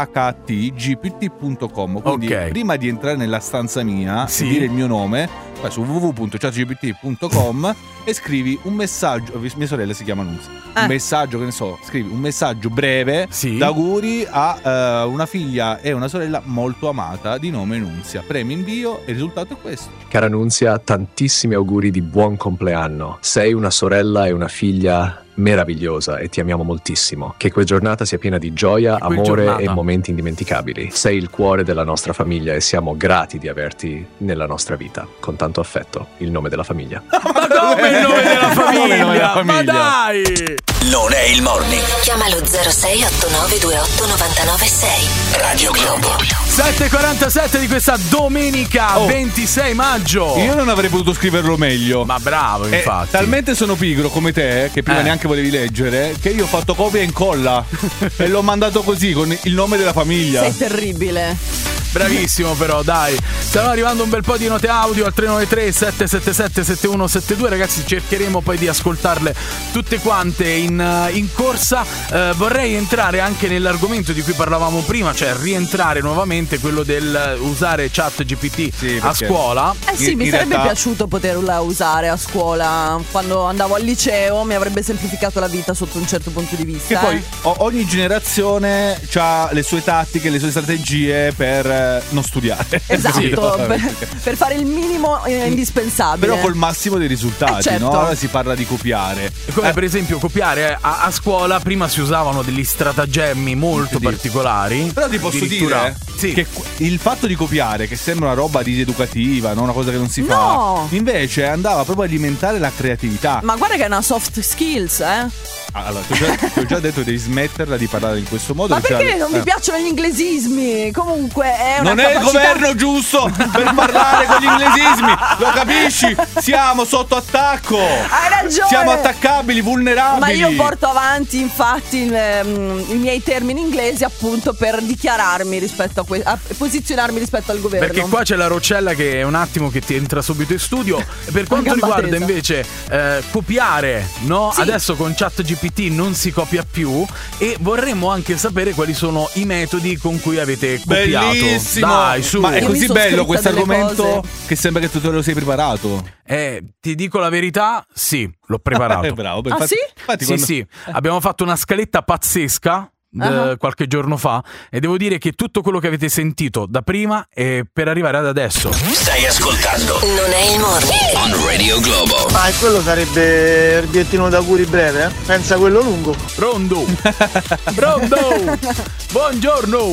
cht punto com. Quindi Ok. prima di entrare nella stanza mia Sì. e dire il mio nome, vai su www punto chatgpt punto com e scrivi un messaggio. Mia sorella si chiama Nunzia. Eh. Un messaggio, che ne so, scrivi un messaggio breve Sì. d'auguri a eh, una figlia e una sorella molto amata di nome Nunzia. Premi invio e il risultato è questo. Cara Nunzia, tantissimi auguri di buon compleanno. Sei una sorella e una figlia meravigliosa e ti amiamo moltissimo. Che quella giornata sia piena di gioia, quella amore giornata. e momenti indimenticabili. Sei il cuore della nostra famiglia e siamo grati di averti nella nostra vita. Con tanto affetto, il nome della famiglia. Ma come il nome della Come il nome della famiglia? Ma famiglia? dai! Non è il morning. Chiama lo zero sei otto nove due otto nove nove sei. Radio Globo. sette e quarantasette di questa domenica Oh. ventisei maggio. Io non avrei potuto scriverlo meglio. Ma bravo, Eh, infatti. talmente sono pigro come te, che prima Eh. neanche volevi leggere, che io ho fatto copia e incolla e l'ho mandato così con il nome della famiglia. Sei terribile. Bravissimo però, dai. Stanno arrivando un bel po' di note audio al tre nove tre sette sette sette sette uno sette due. Ragazzi, cercheremo poi di ascoltarle tutte quante in, uh, in corsa. Uh, vorrei entrare anche nell'argomento di cui parlavamo prima, cioè rientrare nuovamente quello del usare ChatGPT Sì, a perché- scuola. Eh sì, In- mi in sarebbe realtà- piaciuto poterla usare a scuola. Quando andavo al liceo mi avrebbe semplificato la vita sotto un certo punto di vista. Che poi eh. o- ogni generazione ha le sue tattiche, le sue strategie per eh, non studiare. Esatto, Sì, per, per fare il minimo eh, indispensabile. Però col massimo dei risultati, Eh, certo. no? Allora si parla di copiare. Come Eh, per esempio copiare a, a scuola, prima si usavano degli stratagemmi molto Sì. particolari. Però ti posso Addirittura- dire sì. che qu- il fatto di copiare, che sembra una roba diseducativa, no? Una cosa che non si No. fa, invece andava proprio a alimentare la creatività. Ma guarda che è una soft skills, eh? Allora, ti ho già, ti ho già detto devi smetterla di parlare in questo modo. Ma che perché c'ha- non mi eh. piacciono gli inglesismi? Comunque è una Non è il capacità- governo giusto per parlare con gli inglesismi, lo capisci? Siamo sotto attacco. Hai ragione. Siamo attaccabili, vulnerabili. Ma io porto avanti infatti il, ehm, i miei termini inglesi appunto per dichiararmi rispetto a, que- a posizionarmi rispetto al governo. Perché qua c'è la Roccella che è un attimo che ti entra subito in studio. Per quanto gamba riguarda tesa. invece eh, copiare, no? Sì. Adesso con ChatGPT non si copia più e vorremmo anche sapere quali sono i metodi con cui avete copiato. Bellissimo. Dai, su. Ma è Io mi così sono bello scritta questo delle argomento cose. che sembra che tu te lo sei preparato. Eh, ti dico la verità, sì, l'ho preparato. Eh, bravo. Ah, infatti- sì? infatti Sì, quando- sì, abbiamo fatto una scaletta pazzesca d- Ah. qualche giorno fa e devo dire che tutto quello che avete sentito da prima è per arrivare ad adesso. Stai ascoltando Non è il morning. On Radio Globo. Ah, e quello sarebbe il bigliettino d'auguri breve, eh? Senza quello lungo. Pronto? Pronto? Buongiorno!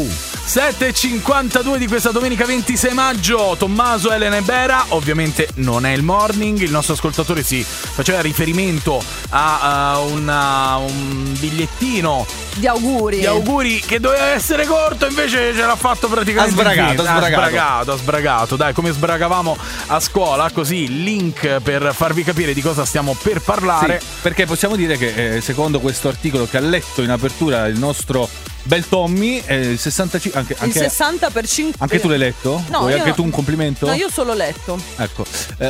sette e cinquantadue di questa domenica ventisei maggio. Tommaso, Elena e Bera. Ovviamente non è il morning. Il nostro ascoltatore si faceva riferimento a, a una, un bigliettino di auguri di auguri che doveva essere corto, invece ce l'ha fatto praticamente. Ha sbragato, ha sbragato. Ha sbragato, ha sbragato. Dai, come sbragavamo a scuola, così link per farvi capire di cosa stiamo per parlare. Sì, perché possiamo dire che eh, secondo questo articolo che ha letto in apertura il nostro bel Tommy, eh, il sessantacinque anche, anche, il sessanta per cento. Anche tu l'hai letto? No, Vuoi io anche no. tu un complimento? No, io solo letto. Ecco, eh,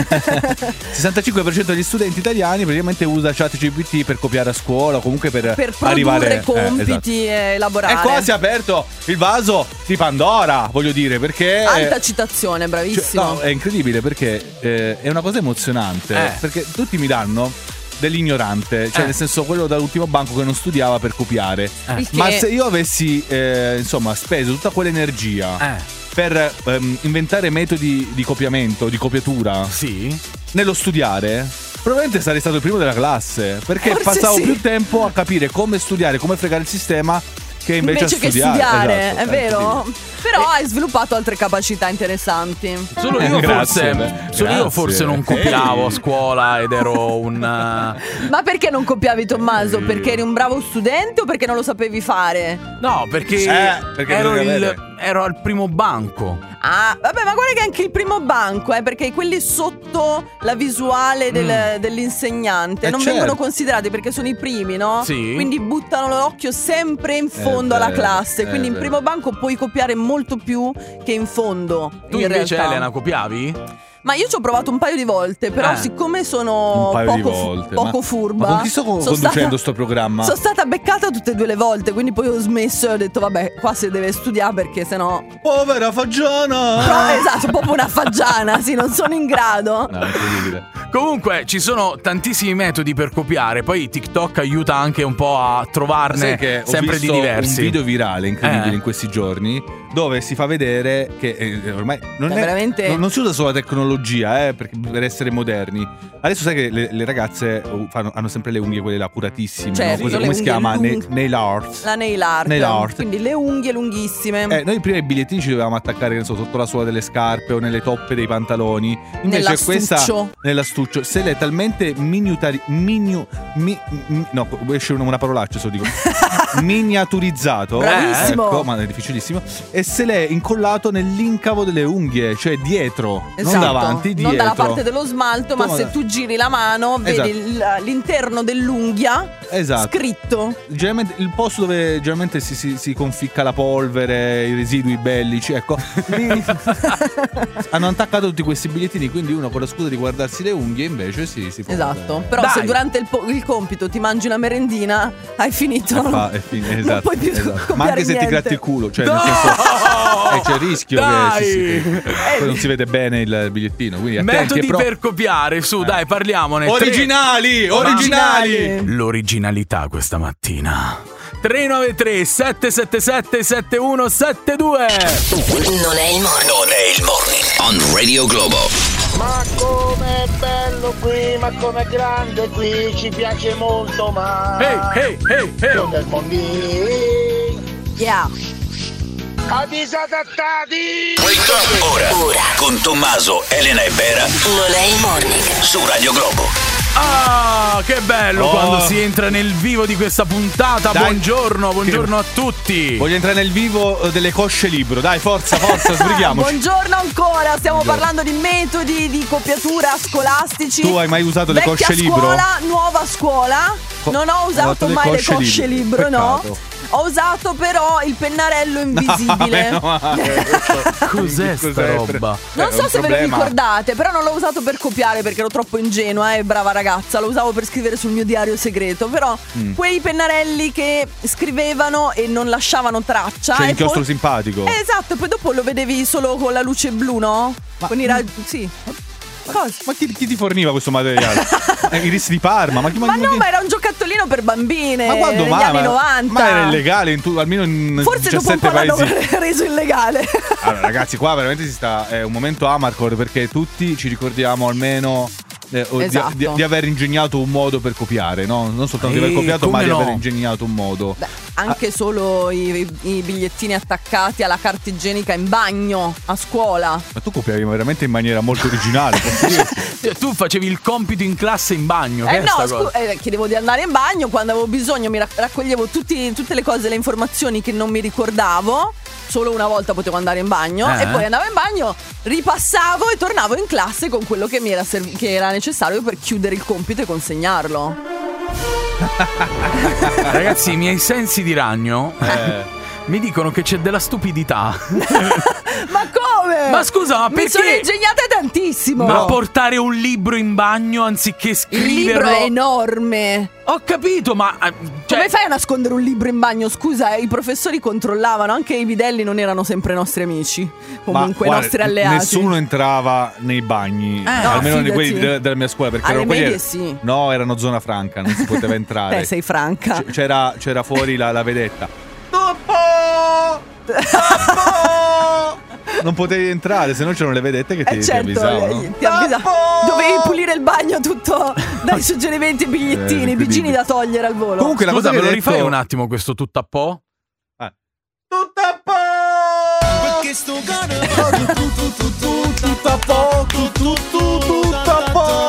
eh, sessantacinque per cento degli studenti italiani praticamente usa ChatGPT per copiare a scuola o comunque per, per arrivare produrre compiti eh, esatto. e elaborare. E qua si è aperto il vaso di Pandora, voglio dire, perché alta citazione, bravissimo. Cioè, no, è incredibile perché eh, è una cosa emozionante, eh. perché tutti mi danno dell'ignorante, cioè eh. nel senso quello dall'ultimo banco che non studiava per copiare. Eh. Ma se io avessi eh, insomma speso tutta quell'energia Eh. per ehm, inventare metodi di copiamento, di copiatura, Sì. nello studiare, probabilmente sarei stato il primo della classe, perché Forse passavo sì. più tempo a capire come studiare, come fregare il sistema che invece, Invece a che studiare. studiare, Esatto, è vero? incredibile. Però hai sviluppato altre capacità interessanti. Solo io Grazie, forse Solo io grazie. forse non copiavo a scuola ed ero un uh... Ma perché non copiavi, Tommaso? Perché eri un bravo studente o perché non lo sapevi fare? No, perché, Eh, perché ero, dovevi il, avere. ero al primo banco. Ah, vabbè, ma guarda che anche il primo banco, eh, perché quelli sotto la visuale del- dell'insegnante Eh, non certo. vengono considerati perché sono i primi, no? Sì. Quindi buttano l'occhio sempre in fondo È alla vero, classe. è Quindi in vero. primo banco puoi copiare molto più che in fondo. Tu in invece, realtà. Elena, copiavi? Ma io ci ho provato un paio di volte, però Eh. siccome sono Un paio poco, di fu- volte. poco ma, furba. Ma con chi sto co- sono conducendo stata- sto programma? Sono stata beccata tutte e due le volte, quindi poi ho smesso e ho detto vabbè, qua si deve studiare perché sennò. Povera fagiana! Però esatto, proprio una fagiana, sì, non sono in grado. No, incredibile. Comunque ci sono tantissimi metodi per copiare. Poi TikTok aiuta anche un po' a trovarne Sai che ho sempre di visto diversi. un video virale incredibile Eh. in questi giorni dove si fa vedere che eh, ormai non, Cioè, è, veramente- non, non si usa solo la tecnologia eh, per, per essere moderni. Adesso sai che le, le ragazze uh, fanno- hanno sempre le unghie quelle là curatissime, no? Certo, Cosa- le come si unghie chiama? lunghe. Ne- nail art. La nail art. Nail art. Quindi le unghie lunghissime. Eh, noi prima i bigliettini ci dovevamo attaccare, che ne so, sotto la suola delle scarpe o nelle toppe dei pantaloni. Invece questa Nell'astuccio. nell'astuccio, se l'è talmente minutari, minu, mi, mi- no, esce una, una parolaccia, se lo dico. Miniaturizzato. Bravissimo. Ecco, ma è difficilissimo. E se l'è incollato nell'incavo delle unghie, cioè dietro, Esatto. non davanti, dietro. Non dalla parte dello smalto, ma Come- se tu giri la mano, vedi Esatto. il- l'interno dell'unghia Esatto. scritto. Generalmente il posto dove generalmente si, si, si conficca la polvere, i residui bellici, ecco. Lì hanno attaccato tutti questi bigliettini, quindi uno con la scusa di guardarsi le unghie invece sì, si può. Esatto. Però Dai. se durante il, po- il compito ti mangi una merendina, hai finito. E fa- è fin- Non esatto, puoi più esatto. copiare Ma anche se ti niente. gratti il culo, cioè No! nel senso eh, c'è il rischio Dai! che, sì, sì, che poi non si vede bene il bigliettino, quindi attenti. Metodi però- per copiare, su, dai, parliamone. originali, Tre- originali. L'originalità questa mattina. tre nove tre sette sette sette sette uno sette due. Non è il morning. Non è il morning. On Radio Globo. Ma com'è bello qui, ma com'è grande qui, ci piace molto, ma Hey, hey, hey, hey. non del mondino. Yeah. A disadattati! Ora, Ora. con Tommaso, Elena e Bera Non è il morning. su Radio Globo. Ah, che bello Oh. quando si entra nel vivo di questa puntata. Dai. Buongiorno, buongiorno a tutti. Voglio entrare nel vivo eh, delle cosce libro. Dai, forza, forza, sbrighiamoci. Buongiorno ancora, stiamo parlando di metodi di copiatura scolastici. Tu hai mai usato le Vecchia cosce libro? scuola, nuova scuola. Co- non ho ho usato usato le mai le cosce cosce libro. libro, no. Peccato. Ho usato però il pennarello invisibile. No, male. Cos'è sta Cos'è? roba? Non Eh, so un se ve lo problema. ricordate, però non l'ho usato per copiare perché ero troppo ingenua e brava ragazza. Lo usavo per scrivere sul mio diario segreto. Però Mm. quei pennarelli che scrivevano e non lasciavano traccia. C'è e l'inchiostro poi- simpatico. Eh, esatto, e poi dopo lo vedevi solo con la luce blu, no? Ma- Con i raggi. Sì. Cosa? Ma chi, chi ti forniva questo materiale? Eh, I rissi di Parma? Ma, chi, Ma no, chi- ma era un giocattolino per bambine. Ma quando negli mai? anni Ma- novanta. Ma era illegale, in tu- almeno in Forse dopo un diciassette po' l'hanno paesi. reso illegale. Allora, ragazzi, qua veramente si sta. È un momento amarcord perché tutti ci ricordiamo almeno eh, o Esatto. di, di, di aver ingegnato un modo per copiare, no? Non soltanto di aver Ehi, copiato, ma come di no? aver ingegnato un modo. Beh, anche solo i, i bigliettini attaccati alla carta igienica in bagno a scuola. Ma tu copiavi veramente in maniera molto originale. posso dirti? Cioè, tu facevi il compito in classe in bagno. Che Eh è no, sta scu- cosa? eh, chiedevo di andare in bagno, quando avevo bisogno mi rac- raccoglievo tutti- tutte le cose, le informazioni che non mi ricordavo. Solo una volta potevo andare in bagno Eh. e poi andavo in bagno, ripassavo e tornavo in classe con quello che mi era, serv- che era necessario per chiudere il compito e consegnarlo. Ragazzi, i miei sensi di ragno Eh. mi dicono che c'è della stupidità. Ma come? Ma scusa, ma Mi perché? sono ingegnate tantissimo. Ma portare un libro in bagno anziché Il scriverlo? libro è enorme. Ho capito, ma eh, cioè, Come fai a nascondere un libro in bagno? Scusa, eh, i professori controllavano, anche i bidelli non erano sempre nostri amici. Comunque, Ma, i nostri guarda, alleati. Nessuno entrava nei bagni, no, almeno di fidati. quelli de- della mia scuola, perché Alle erano quelli. medie sì. No, erano zona franca, non si poteva entrare. Beh, sei franca. C- c'era, c'era fuori la, la vedetta. Non potevi entrare, se no c'erano le vedette che ti, Eh ti certo, avvisavano. eh, ti avvisa- dovevi pulire il bagno tutto dai suggerimenti e bigliettini, Eh, bigini da togliere al volo. Comunque la scusa, cosa me che lo hai detto- rifai un attimo questo tutto a po'? Tutto a po'! Perché sto tutto a po', tutto a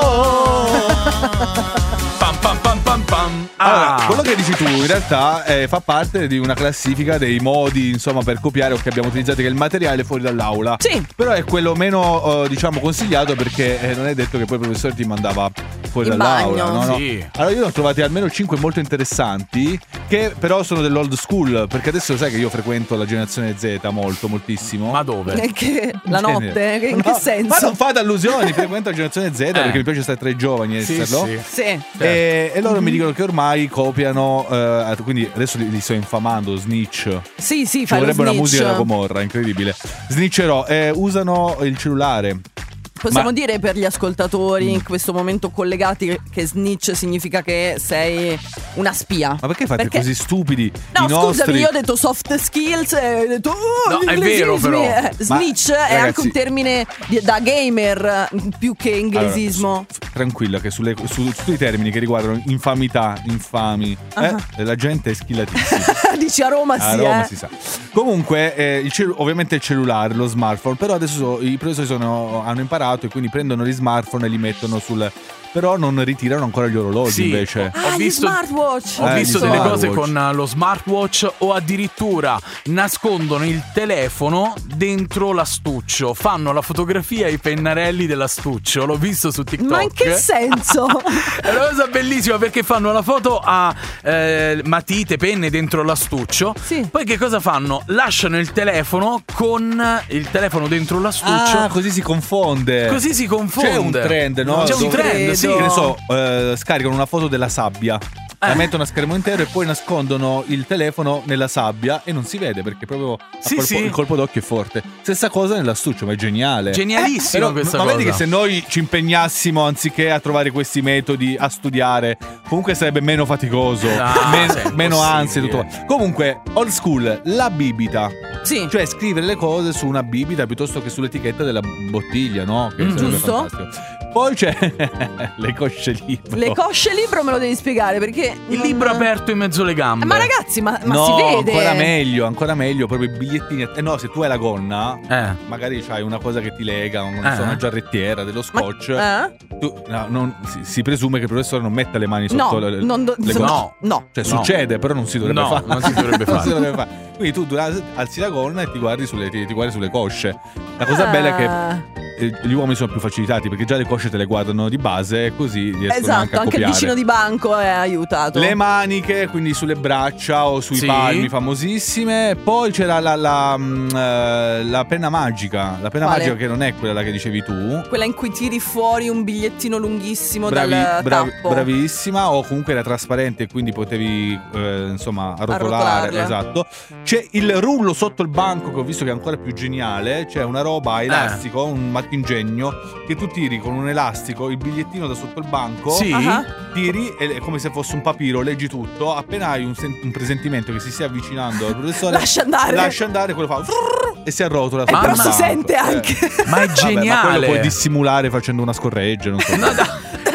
po'. Pam pam pam pam pam. Allora, Ah. quello che dici tu in realtà eh, fa parte di una classifica dei modi, insomma, per copiare o che abbiamo utilizzato, che è il materiale fuori dall'aula. Sì. Però è quello meno, eh, diciamo, consigliato, perché eh, non è detto che poi il professore ti mandava fuori In dall'aula. bagno. No, no. Sì. Allora io ne ho trovati almeno cinque molto interessanti, che però sono dell'old school, perché adesso sai che io frequento la generazione Z molto, moltissimo. Ma dove? E che la Genere. notte? Che- in No, che senso? Ma non fate allusioni, frequento la generazione Z perché mi piace stare tra i giovani e Sì, esserlo. sì. Sì. E, e loro mi dicono che ormai copiano, eh, quindi adesso li, li sto infamando, snitch. Sì, sì, Ci fai lo vorrebbe una snitch. musica da Gomorra, incredibile. Snitcherò, eh, usano il cellulare. Possiamo Ma- dire per gli ascoltatori in questo momento collegati che snitch significa che sei una spia. Ma perché fate Perché- così stupidi? No, I scusami, nostri... io ho detto soft skills e hai detto uh, No, gli è vero, inglesismi. però. Eh, Ma, Snitch è ragazzi- anche un termine di- da gamer eh, più che inglesismo. Allora, s- tranquilla che sulle, su, su tutti i termini che riguardano infamità, infami, Ah. eh, la gente è schillatissima. Dici a Roma A sì, Roma eh. si sa. Comunque, eh, il cell- ovviamente il cellulare, lo smartphone, però adesso i professori sono- hanno imparato e quindi prendono gli smartphone e li mettono sul... Però non ritirano ancora gli orologi Sì. invece. Ah, Ho gli visto- smartwatch. Ho Eh, visto gli delle smartwatch. cose con eh, lo smartwatch, o addirittura nascondono il telefono dentro l'astuccio. Fanno la fotografia ai pennarelli dell'astuccio. L'ho visto su TikTok. Ma in che senso? È una cosa bellissima, perché fanno la foto a eh, matite, penne dentro l'astuccio. Sì. Poi che cosa fanno? Lasciano il telefono con il telefono dentro l'astuccio. Ah, così si confonde. Così si confonde. C'è un trend, no? C'è un Dove- trend, sì. Che ne so, eh, scaricano una foto della sabbia. La Eh. mettono a schermo intero e poi nascondono il telefono nella sabbia e non si vede perché proprio a Sì, colpo- sì. il colpo d'occhio è forte. Stessa cosa nell'astuccio, ma è geniale. Genialissimo Eh, però, questa ma cosa. vedi che se noi ci impegnassimo anziché a trovare questi metodi, a studiare, comunque sarebbe meno faticoso, Ah, men- sì, è meno ansia e tutto. impossibile. Comunque, old school, la bibita. Sì. Cioè scrivere le cose su una bibita piuttosto che sull'etichetta della bottiglia, no? Che Mm, sarebbe giusto. fantastico. Poi c'è le cosce libro. Le cosce libro me lo devi spiegare perché Il non- libro aperto in mezzo alle gambe. Ma ragazzi, ma, ma no, si vede. ancora meglio, ancora meglio, proprio i bigliettini. Eh no, se tu hai la gonna, Eh. magari c'hai una cosa che ti lega, un- non so, Eh. una giarrettiera, dello scotch. Eh? Tu- no, non- si, si presume che il professore non metta le mani No, sotto le, non do- le no, gonna. no. Cioè, No. succede, però non si dovrebbe No, fare. non si dovrebbe Non fare. dovrebbe fare. Quindi tu, tu alzi la gonna e ti guardi sulle, ti, ti guardi sulle cosce. La cosa Ah. bella è che eh, gli uomini sono più facilitati perché già le cosce te le guardano di base e così riescono anche Esatto, a anche il copiare. vicino di banco è aiutato. Le maniche, quindi sulle braccia o sui Sì. palmi, famosissime. Poi c'era la, la, mm, eh, la penna magica. La penna Quale? magica che non è quella che dicevi tu. Quella in cui tiri fuori un bigliettino lunghissimo Bravi- dal bravi- tappo. bravissima, o comunque era trasparente e quindi potevi eh, insomma arrotolare. Arrotolarla. Esatto. C'è il rullo sotto il banco che ho visto che è ancora più geniale. C'è una roba a elastico, un marchingegno che tu tiri con un elastico il bigliettino da sotto il banco. Sì. Ah. Tiri e è come se fosse un papiro, leggi tutto. Appena hai un, sen- un presentimento che si stia avvicinando al professore, Lascia andare. lascia andare, quello fa e si arrotola. E sotto però il si banco. sente Eh. anche. Ma è Vabbè, ma geniale. quello puoi dissimulare facendo una scorreggia, non so. No, no.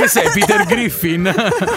sei Peter Griffin?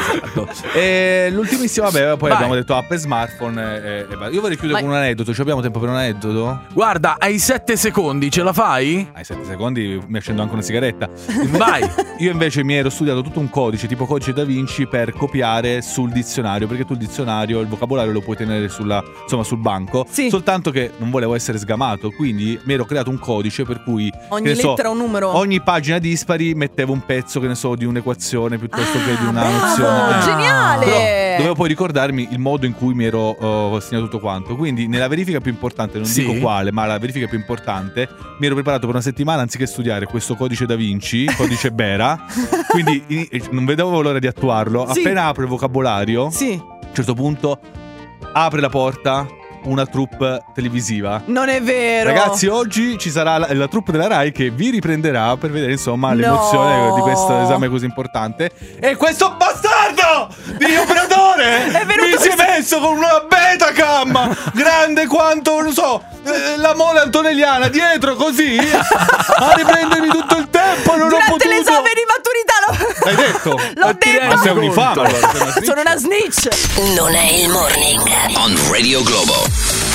E l'ultimissima, vabbè, poi Vai. abbiamo detto app e smartphone. E, e, io vorrei chiudere Vai. con un aneddoto. Ci abbiamo tempo per un aneddoto? Guarda, hai sette secondi, ce la fai? Ai sette secondi mi accendo anche una sigaretta. Vai. Io invece mi ero studiato tutto un codice, tipo codice Da Vinci, per copiare sul dizionario. Perché tu il dizionario, il vocabolario lo puoi tenere sulla, insomma, sul banco. Sì. Soltanto che non volevo essere sgamato. Quindi mi ero creato un codice per cui Ogni che ne so, lettera un numero. ogni pagina dispari mettevo un pezzo, che ne so, di un'equazione piuttosto che di una bravo, nozione. geniale! Però dovevo poi ricordarmi il modo in cui mi ero uh, segnato tutto quanto. Quindi nella verifica più importante, non Sì. dico quale, ma la verifica più importante, mi ero preparato per una settimana anziché studiare questo codice Da Vinci, codice Bera. Quindi in- non vedevo l'ora di attuarlo. Sì. Appena apro il vocabolario, Sì. a un certo punto apre la porta una troupe televisiva. Non è vero. Ragazzi, oggi ci sarà la, la troupe della Rai che vi riprenderà per vedere, insomma, No. l'emozione di questo esame così importante. E questo bastardo di operatore È venuto mi si è questo- messo con una Betacam grande quanto, non so, eh, la mole antonelliana dietro così a riprendermi tutto il tempo. Non ho Durante potuto. l'esame di maturità lo- L'hai detto? L'ho Ma ti detto. Ma sei un infame, allora, sei una Sono una snitch. Non è il morning. On Radio Globo.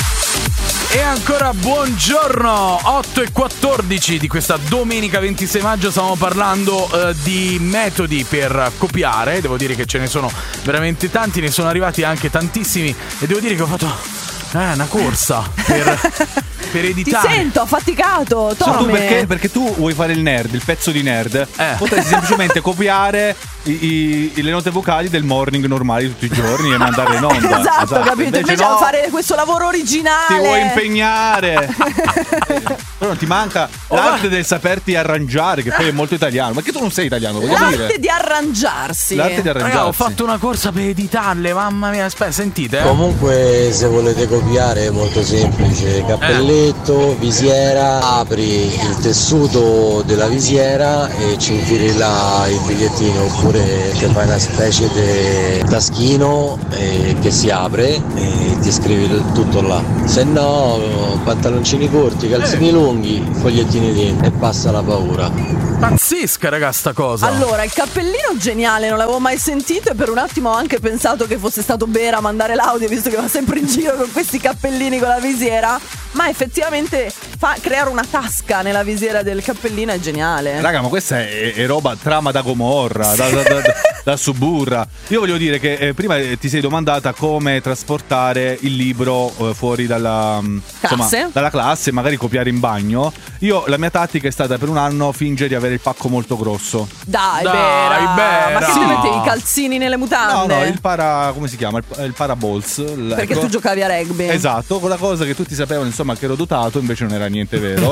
E ancora buongiorno, otto e quattordici di questa domenica ventisei maggio. Stiamo parlando eh, di metodi per copiare. Devo dire che ce ne sono veramente tanti, ne sono arrivati anche tantissimi. E devo dire che ho fatto eh, una corsa per, per Ti editare. sento affaticato, So tu Tome. perché? Perché tu vuoi fare il nerd, il pezzo di nerd. Eh. Potresti semplicemente copiare i- i- le note vocali del morning normali tutti i giorni e mandare in onda. Esatto, capito. Invece, Invece a no, fare questo lavoro originale. ti vuoi impegnare. Però non ti manca l'arte del saperti arrangiare, che poi è molto italiano. Ma che tu non sei italiano, vogliamo L'arte dire? di arrangiarsi. L'arte di arrangiarsi. Raga, ho fatto una corsa per editarle, mamma mia. Aspetta, sentite. Eh. Comunque se volete copiare è molto semplice, cappelletto, visiera, apri il tessuto della visiera e ci infili là il bigliettino, oppure ti fai una specie di taschino eh, che si apre e ti scrivi il- tutto là. Se no pantaloncini corti, calzini lunghi, fogliettini dentro e passa la paura. Pazzesca, raga, sta cosa. Allora, il cappellino geniale, non l'avevo mai sentito e per un attimo ho anche pensato che fosse stato Bera a mandare l'audio, visto che va sempre in giro con questi cappellini con la visiera. Ma effettivamente fa creare una tasca nella visiera del cappellino è geniale. Raga, ma questa è, è roba trama da Gomorra, da, da, da, da, da Suburra. Io voglio dire che eh, prima eh, ti sei domandata come trasportare il libro eh, fuori dalla, mm, insomma, Classe? dalla classe, magari copiare in bagno. Io la mia tattica è stata per un anno fingere di avere il pacco molto grosso. Dai, Dai, Bera. Bera. Ma che Sì. ti mettevi i calzini nelle No, mutande? no, il para, come si chiama? Il, il para balls. l- Perché ecco. tu giocavi a rugby. Esatto, con la cosa che tutti sapevano, insomma, che ero dotato, invece non era niente vero.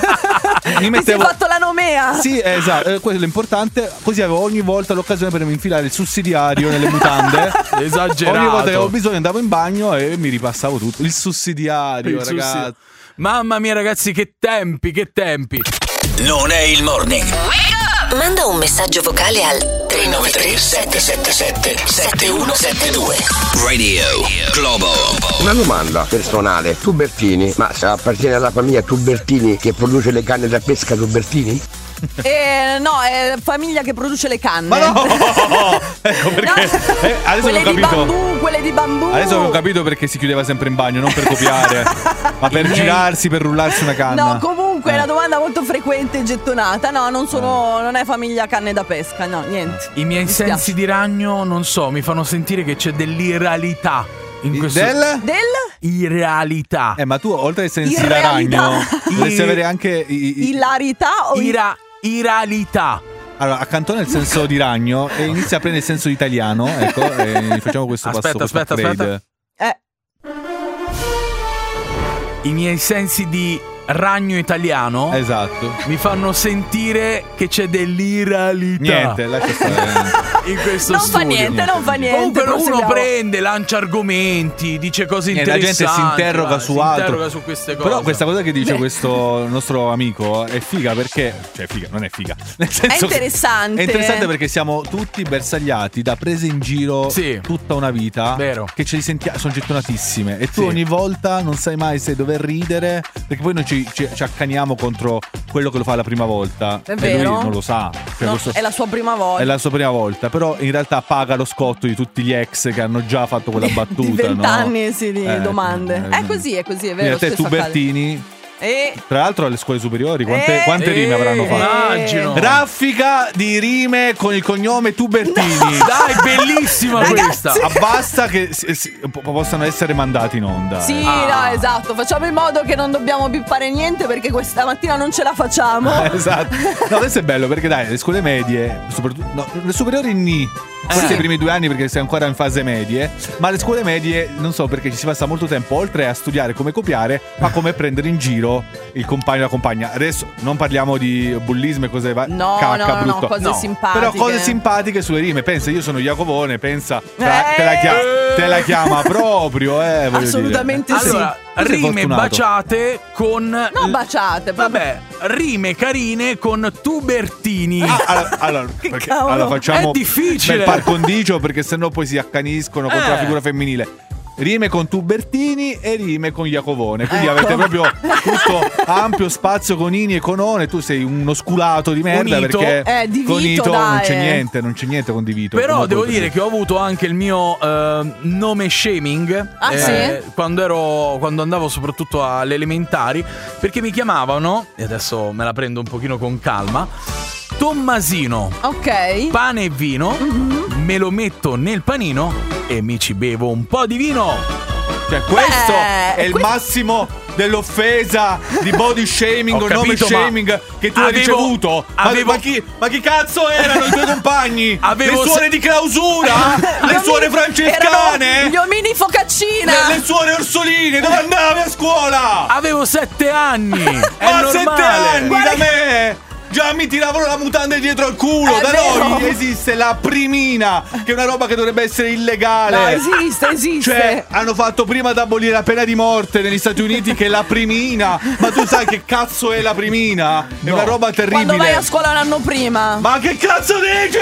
Mi Ti sei fatto la nomea. Sì, esatto, eh, quello è l'importante. Così avevo ogni volta l'occasione per infilare il sussidiario nelle mutande. Esagerato. Ogni volta che avevo bisogno andavo in bagno e mi ripassavo tutto. Il sussidiario, Il ragazzi. sussi- Mamma mia, ragazzi, che tempi, che tempi. Non è il morning. Manda un messaggio vocale al tre nove tre sette sette sette sette uno sette due. Radio Globo. Una domanda personale, Tubertini, ma se appartiene alla famiglia Tubertini che produce le canne da pesca Tubertini? Eh, no, è famiglia che produce le canne. Ma no! Ecco perché. Eh, adesso quelle ho di capito. bambù, quelle di bambù. Adesso ho capito perché si chiudeva sempre in bagno, non per copiare, ma per I miei- girarsi, per rullarsi una canna. No, comunque è Eh. una domanda molto frequente e gettonata. No, non sono. Non è famiglia canne da pesca, no, niente. I miei Mi sensi spiace. di ragno, non so, mi fanno sentire che c'è dell'irrealità in questo. Del? Del? Irrealità. Eh, ma tu oltre ai sensi da Irrealità. ragno, dovresti avere anche i, i- Ilarità o Ira- irrealità. Allora, accantona il senso di ragno e inizia a prendere il senso di italiano. Ecco, e facciamo questo Aspetta, passo. questo aspetta, upgrade. Eh. I miei sensi di ragno italiano Esatto. mi fanno sentire che c'è dell'irrealità. Niente, lascia stare. In questo Non fa studio. niente, non fa niente. Comunque uno proseguiamo. prende, lancia argomenti, dice cose Niente, la interessanti. gente si interroga guarda, su si altro. interroga su queste cose. Però questa cosa che dice questo nostro amico è figa perché. Cioè, figa, non è figa. Nel senso che- interessante. È interessante perché siamo tutti bersagliati da prese in giro Sì. tutta una vita. Vero. Che ce li sentiamo, sono gettonatissime. E tu Sì. ogni volta non sai mai se dover ridere. Perché poi noi ci ci, ci, ci accaniamo contro quello che lo fa la prima volta. È e vero. lui non lo sa. Cioè, No, questo- è la sua prima volta. è la sua prima volta, però in realtà paga lo scotto di tutti gli ex che hanno già fatto quella battuta. Di no? vent'anni sì, di Eh, domande. eh, È così, è così, è Quindi vero. a te spesso Tubertini, E tra l'altro alle scuole superiori, quante, Eh, quante rime eh, avranno fatto? immagino. Raffica di rime con il cognome Tubertini. Dai, bellissima Ragazzi! questa. Basta che si- si- po- possano essere mandati in onda. Sì, Ah. no, esatto. Facciamo in modo che non dobbiamo bippare niente perché questa mattina non ce la facciamo. Eh, esatto. No, questo è bello perché dai, le scuole medie, soprattutto no, le superiori ni. Forse Eh. i primi due anni perché sei ancora in fase medie, ma le scuole medie non so perché ci si passa molto tempo oltre a studiare come copiare, ma come prendere in giro il compagno e la compagna. Adesso non parliamo di bullismo e cose va- No, cacca, no, no, brutto. cose No. simpatiche. Però cose simpatiche sulle rime. Pensa, io sono Jacovone, pensa, te la, Eh. te la chia- te la chiama proprio, eh, voglio Assolutamente dire. sì. Allora, Tu sei rime fortunato. baciate con. No, baciate. proprio- Vabbè, rime carine con Tubertini. Ah, allora, allora, perché- cavolo. allora facciamo È difficile. bel par condicio perché sennò poi si accaniscono contro Eh. la figura femminile. Rime con Tubertini e rime con Jacovone. Quindi Ecco. avete proprio tutto ampio spazio con Ini e con One. Tu sei uno sculato di merda Unito. perché Eh, di con Vito, Ito non dai. c'è niente, non c'è niente con Di Vito. Però Come devo puoi- dire che ho avuto anche il mio eh, nome shaming Ah, eh, quando ero quando andavo soprattutto alle elementari, perché mi chiamavano, e adesso me la prendo un pochino con calma, Tommasino, Ok. pane e vino, me lo metto nel panino e mi ci bevo un po' di vino. Cioè, questo Beh, è il que- massimo dell'offesa di body shaming Ho o nome capito, ma shaming che tu hai avevo- ricevuto. Ma- avevo- Ma, chi, ma chi cazzo erano i tuoi compagni? Avevo le suore se- di clausura? Gli le suore omini- francescane? erano Gli omini focaccina. Le, le suore orsoline? Dove andavi a scuola? Avevo sette anni. È Ma normale. sette anni Guarda da me! Già mi tiravano la mutanda dietro al culo. È Da vero. noi esiste la primina, che è una roba che dovrebbe essere illegale. No, esiste, esiste. Cioè, hanno fatto prima ad abolire la pena di morte negli Stati Uniti che la primina. Ma tu sai che cazzo è la primina? È una roba terribile. Quando vai a scuola un anno prima. Ma che cazzo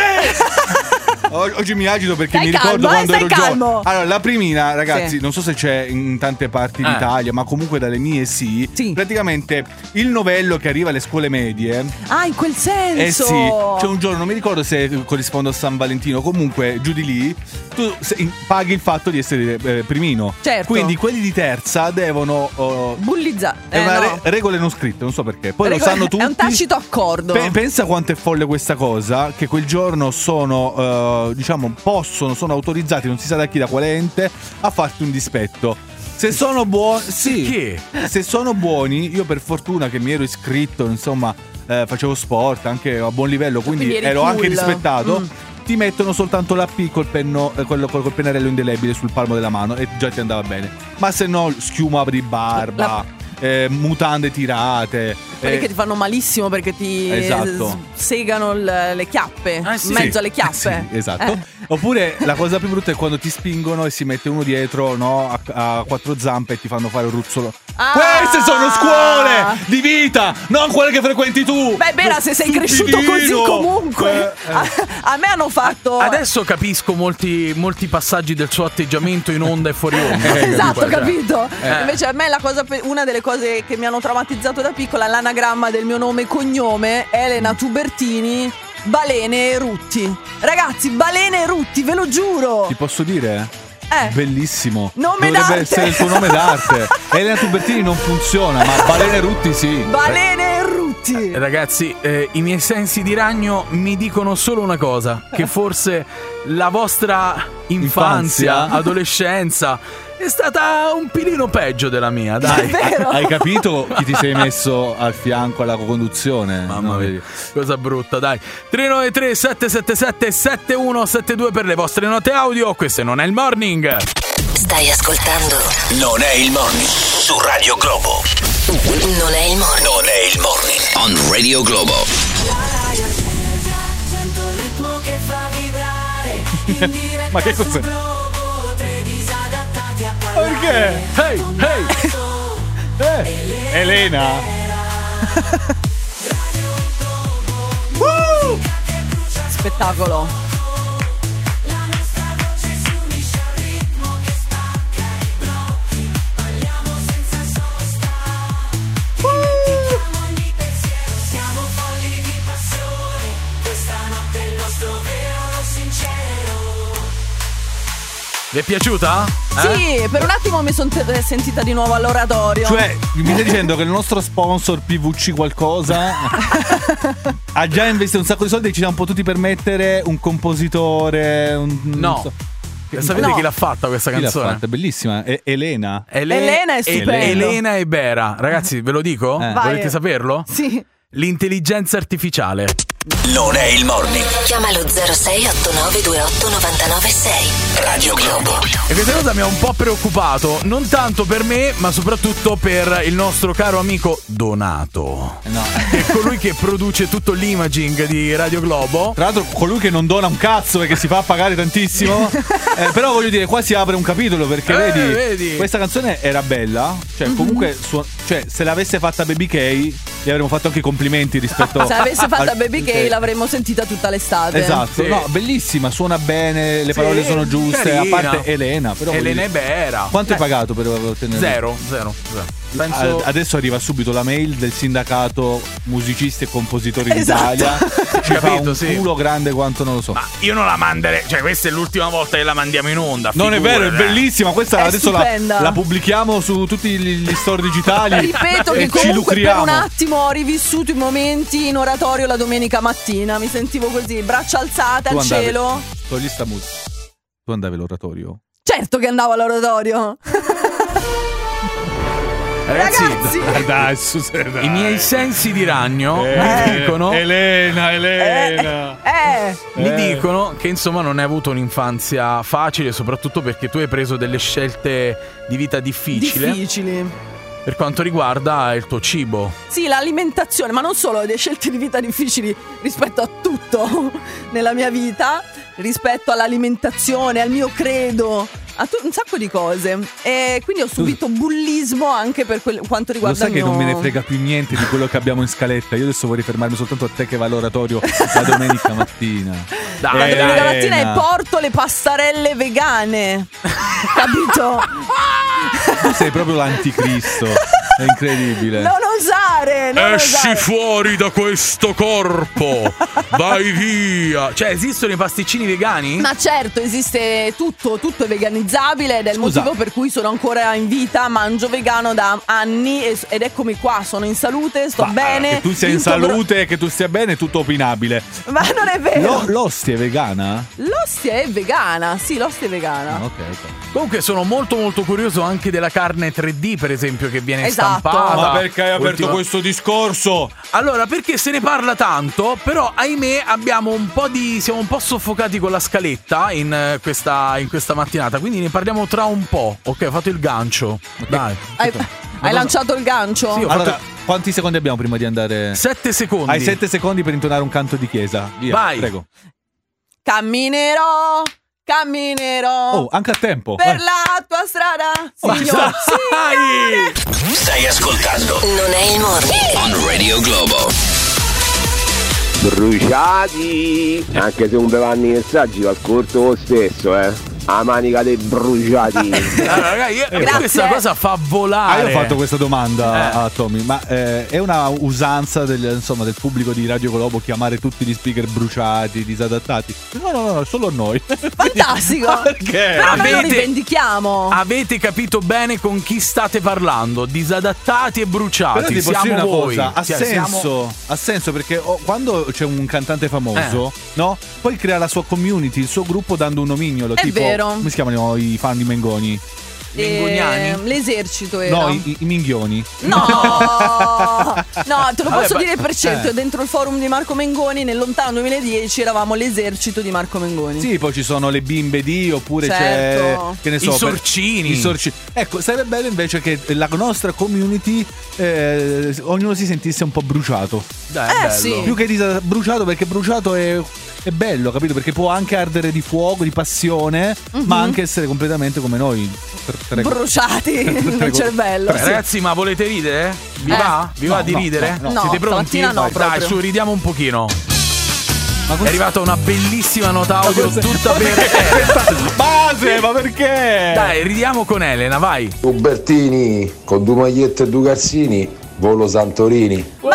dici? O- Oggi mi agito perché Stai mi ricordo calmo, eh, quando stai ero giovane. calmo. Allora, la primina, ragazzi, Sì. non so se c'è in tante parti Eh. d'Italia, ma comunque dalle mie sì. Sì. Praticamente il novello che arriva alle scuole medie. Ah, in quel senso. Eh sì, c'è un giorno, non mi ricordo se corrisponde a San Valentino, comunque giù di lì, tu se- paghi il fatto di essere eh, primino. Certo. Quindi quelli di terza devono... oh, Bullizza. è Eh, una no. re- regole non scritte, non so perché. Poi Regole- lo sanno tutti. È un tacito accordo. Pe- pensa quanto è folle questa cosa, che quel giorno sono, eh, diciamo, possono, sono autorizzati, non si sa da chi, da quale ente, a farti un dispetto. Se sono buoni, sì, Perché? se sono buoni, io per fortuna che mi ero iscritto, insomma, eh, facevo sport anche a buon livello, quindi, Quindi eri ero cool. anche rispettato. Mm. Ti mettono soltanto la P col penno, eh, quello col, col pennarello indelebile sul palmo della mano e già ti andava bene. Ma se no, schiuma di barba, La- eh, mutande tirate. Quelli eh, che ti fanno malissimo perché ti Esatto. s- segano l- le chiappe. Ah, sì. In mezzo Sì, alle chiappe. sì, esatto. Eh. Oppure la cosa più brutta è quando ti spingono e si mette uno dietro, no, a, a quattro zampe e ti fanno fare un ruzzolo. Ah! Queste sono scuole di vita, non quelle che frequenti tu. Beh, Bera, se sei cresciuto così Stupidino. comunque. Eh, eh. A, a me hanno fatto. Adesso capisco molti, molti passaggi del suo atteggiamento in onda e fuori onda. Esatto, Comunque, cioè. capito? Eh. Invece a me la cosa pe- una delle cose che mi hanno traumatizzato da piccola è l'anagramma del mio nome e cognome, Elena Tubertini, Balene e Rutti. Ragazzi, Balene e Rutti, ve lo giuro. Ti posso dire? Eh. Bellissimo. Nome Dovrebbe d'arte. essere il tuo nome d'arte. Elena Tubertini non funziona, ma Balene Rutti sì. Balene e Rutti. Eh, Ragazzi, eh, i miei sensi di ragno mi dicono solo una cosa: che forse la vostra infanzia, Infanzia? adolescenza è stata un pilino peggio della mia, dai. Vero? Hai capito chi ti sei messo al fianco alla conduzione? Mamma No, mia, vedi? cosa brutta, dai. tre nove tre sette sette sette sette uno sette due per le vostre note audio. Questo non è il morning. Stai ascoltando Non è il morning su Radio Globo. Non è il morning. Non è il morning on Radio Globo. Ma che cos'è? Perché? Hey, hey. Eh, Elena. Woo! Spettacolo. Vi è piaciuta? Eh? Sì, per un attimo mi sono te- sentita di nuovo all'oratorio. Cioè, mi stai dicendo che il nostro sponsor P V C qualcosa ha già investito un sacco di soldi e ci siamo potuti permettere un compositore, un... No. so- Sapete No. chi l'ha fatta questa Chi l'ha canzone? fatta? È bellissima. È Elena. Ele- Elena è stupendo. Elena e Bera. Ragazzi, ve lo dico? Eh. Vai. Volete saperlo? Sì. L'intelligenza artificiale. Non è il morning. Chiamalo zero sei otto nove due otto nove nove sei. Radio Globo. E questa cosa mi ha un po' preoccupato, non tanto per me, ma soprattutto per il nostro caro amico Donato. No. Che è colui che produce tutto l'imaging di Radio Globo. Tra l'altro colui che non dona un cazzo perché si fa pagare tantissimo. eh, Però voglio dire, qua si apre un capitolo perché Eh, vedi, vedi. questa canzone era bella. Cioè comunque su- cioè, se l'avesse fatta Baby K gli avremmo fatto anche i complimenti rispetto Se avesse fatta al- Baby K ok. l'avremmo sentita tutta l'estate. Esatto, Sì. no, bellissima, suona bene, le Sì, parole sono giuste, carina. a parte Elena. Però voglio Elena e dire, Bera. quanto hai pagato per ottenere? Zero, zero, zero. Penso... A- Adesso arriva subito la mail del sindacato musicisti e compositori Esatto. d'Italia. Ci fa Capito, un sì. culo grande quanto non lo so. Ma io non la manderei, cioè questa è l'ultima volta che la mandiamo in onda. Non è vero, è figurati. bellissima. Questa È adesso la, stupenda. la pubblichiamo su tutti gli, gli store digitali. Ripeto e che ci comunque per lucriamo. un attimo ho rivissuto i momenti in oratorio la domenica mattina. Mi sentivo così, braccia alzate Tu al andavi- cielo. Togli sta musica. Tu andavi all'oratorio? Certo che andavo all'oratorio. Ragazzi, Ragazzi. Dai, dai, su, se- dai. i miei sensi di ragno Eh, mi dicono Elena, Elena. Eh, mi Eh. dicono che insomma non hai avuto un'infanzia facile, soprattutto perché tu hai preso delle scelte di vita difficili difficili. per quanto riguarda il tuo cibo. Sì, l'alimentazione, ma non solo, delle scelte di vita difficili rispetto a tutto nella mia vita, rispetto all'alimentazione, al mio credo, a tu- un sacco di cose. E quindi ho subito bullismo anche per quel- quanto Lo riguarda sai il che mio... non me ne frega più niente di quello che abbiamo in scaletta. Io adesso vorrei fermarmi soltanto a te che va all'oratorio la domenica mattina. Dai, La domenica Elena. mattina e porto le pastarelle vegane. Capito? Tu sei proprio l'anticristo. È incredibile. Non osare, non osare. fuori da questo corpo! Vai via! Cioè, esistono i pasticcini vegani? Ma certo, esiste tutto, tutto è veganizzabile ed è il Scusa. motivo per cui sono ancora in vita, mangio vegano da anni e- ed eccomi qua, sono in salute, sto Ma, bene. Che tu sia in intolero- salute e che tu stia bene è tutto opinabile. Ma non è vero. Lo- l'ostia è vegana? L'ostia è vegana, sì, l'ostia è vegana. Ah, ok, ok. Comunque sono molto molto curioso anche della carne tre D, per esempio, che viene Esatto. stampata. Ma perché hai aperto Ultima- questo discorso? Allora, perché se ne parla tanto, però ahimè abbiamo un po' di siamo un po' soffocati con la scaletta in eh, questa in questa mattinata, quindi ne parliamo tra un po'. Ok, ho fatto il gancio. Dai. Hai, hai lanciato il gancio? Sì, ho Allora, fatto quanti secondi abbiamo prima di andare? sette secondi. Hai sette secondi per intonare un canto di chiesa. Via, Vai. prego. Camminerò, camminerò Oh, anche a tempo. per vai. la tua strada, Oh, signor. Vai! Stai ascoltando Non è il morning. On Radio Globo. Bruciati! Anche se un bevani messaggi va corto lo stesso, eh. A manica dei bruciati. Allora, ragazzi, io- Grazie. questa cosa fa Ah, volare. io ho fatto questa domanda Eh. a Tommy, ma eh, è una usanza del, insomma, del pubblico di Radio Globo chiamare tutti gli speaker bruciati, disadattati? No, no, no, no, solo noi. Fantastico. Ma perché? Però noi lo Avete- rivendichiamo. Avete capito bene con chi state parlando? Disadattati e bruciati. Però ti posso Siamo dire una voi. cosa, ha Cioè, senso, siamo- ha senso perché oh, quando c'è un cantante famoso, Eh. no? Poi crea la sua community, il suo gruppo dando un nomignolo, È tipo vero. come si chiamano i fan di Mengoni? Mengoniani? Eh, l'esercito era. No, i, i- i minghioni. No, no, te lo Vabbè, posso ma- dire per certo. eh. Dentro il forum di Marco Mengoni, nel lontano duemiladieci, eravamo l'esercito di Marco Mengoni. Sì, poi ci sono le bimbe di, oppure Certo. c'è che ne I so, per- sorcini. I sorci- Ecco, sarebbe bello invece che la nostra community eh, ognuno si sentisse un po' bruciato. Dai, Eh, è bello. sì. Più che disa- bruciato, perché bruciato è, è bello, capito? Perché può anche ardere di fuoco, di passione, ma anche essere completamente come noi. Tre- tre- Bruciati nel Prego. cervello. Prego. sì. Ragazzi, ma volete ridere? Vi Eh. va? Vi va No, di no, ridere? no, no. Siete No, pronti? stamattina no, Dai, proprio. su, ridiamo un pochino. Ma È cos'è? arrivata una bellissima nota audio cos'è? tutta per Base, ma perché? Dai, ridiamo con Elena, vai. Ubertini con due magliette e due calzini, volo Santorini. Ma bellissimo!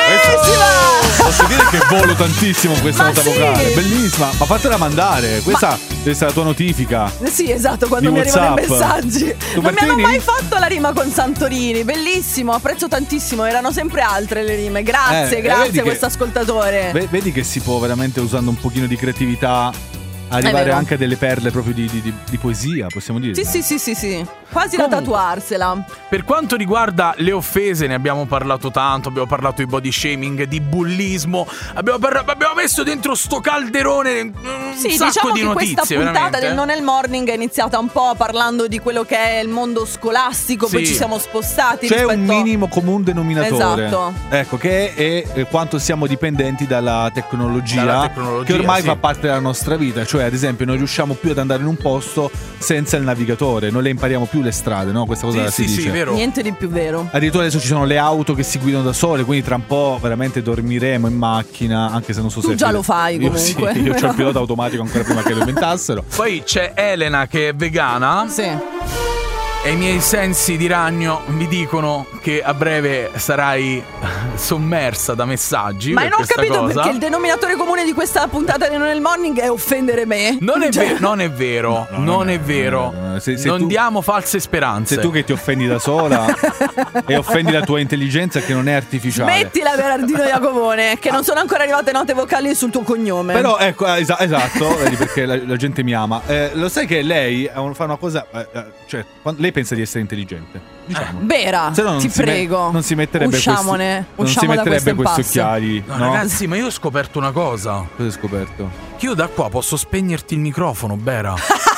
Questa, posso dire che volo tantissimo questa Ma nota sì. vocale. Bellissima. Ma fatela mandare. Questa deve essere la tua notifica. Sì, esatto, quando Di mi arrivano i WhatsApp. messaggi. Tu Non mi hanno Martini? mai fatto la rima con Santorini. Bellissimo, apprezzo tantissimo. Erano sempre altre le rime. Grazie, Eh, grazie vedi a che- questo ascoltatore. Ve- Vedi che si può veramente, usando un pochino di creatività, arrivare vero. anche a delle perle proprio di, di- di- di poesia, possiamo dire. Sì, sì, sì, sì, sì. Quasi da Comunque. tatuarsela. Per quanto riguarda le offese, ne abbiamo parlato tanto. Abbiamo parlato di body shaming, di bullismo. Abbiamo, parla- abbiamo messo dentro sto calderone un Sì, sacco diciamo di che notizie. questa puntata veramente. del Non è il Morning è iniziata un po' parlando di quello che è il mondo scolastico, poi Sì. ci siamo spostati C'è rispetto un minimo comune denominatore. Esatto. Ecco, che è eh, quanto siamo dipendenti dalla tecnologia, Dalla tecnologia, che ormai sì. fa parte della nostra vita. Cioè, ad esempio, non riusciamo più ad andare in un posto senza il navigatore, non le impariamo più le strade, no? Questa cosa Sì, si sì, dice. sì, vero. Niente di più vero. Addirittura adesso ci sono le auto che si guidano da sole, quindi tra un po' veramente dormiremo in macchina, anche se non so Tu se... già lo fai, Io comunque. Sì, io ho il pilota automatico ancora prima che lo inventassero. Poi c'è Elena che è vegana. Sì. E i miei sensi di ragno mi dicono che a breve sarai sommersa da messaggi. Ma per non ho questa capito cosa. perché il denominatore comune di questa puntata di Non è il Morning è offendere me. Non è, Cioè- ver- non è vero, No, no, non no, è no, vero. no, no, no. Se- se non tu- diamo false speranze. Sei tu che ti offendi da sola e offendi la tua intelligenza che non è artificiale. Smettila Berardino Iacovone, che non sono ancora arrivate note vocali sul tuo cognome. Però ecco, eh, esa- esatto, vedi perché la, la gente mi ama. Eh, lo sai che lei eh, fa una cosa, eh, eh, cioè, quando- lei pensa di essere intelligente. Diciamo. Bera, Se no non ti si me- prego. non si metterebbe Usciamone, questi, non si usciamo da metterebbe questo questi impasse. occhiali. No, No, ragazzi, ma io ho scoperto una cosa. Cosa hai scoperto? Che io da qua posso spegnerti il microfono, Bera.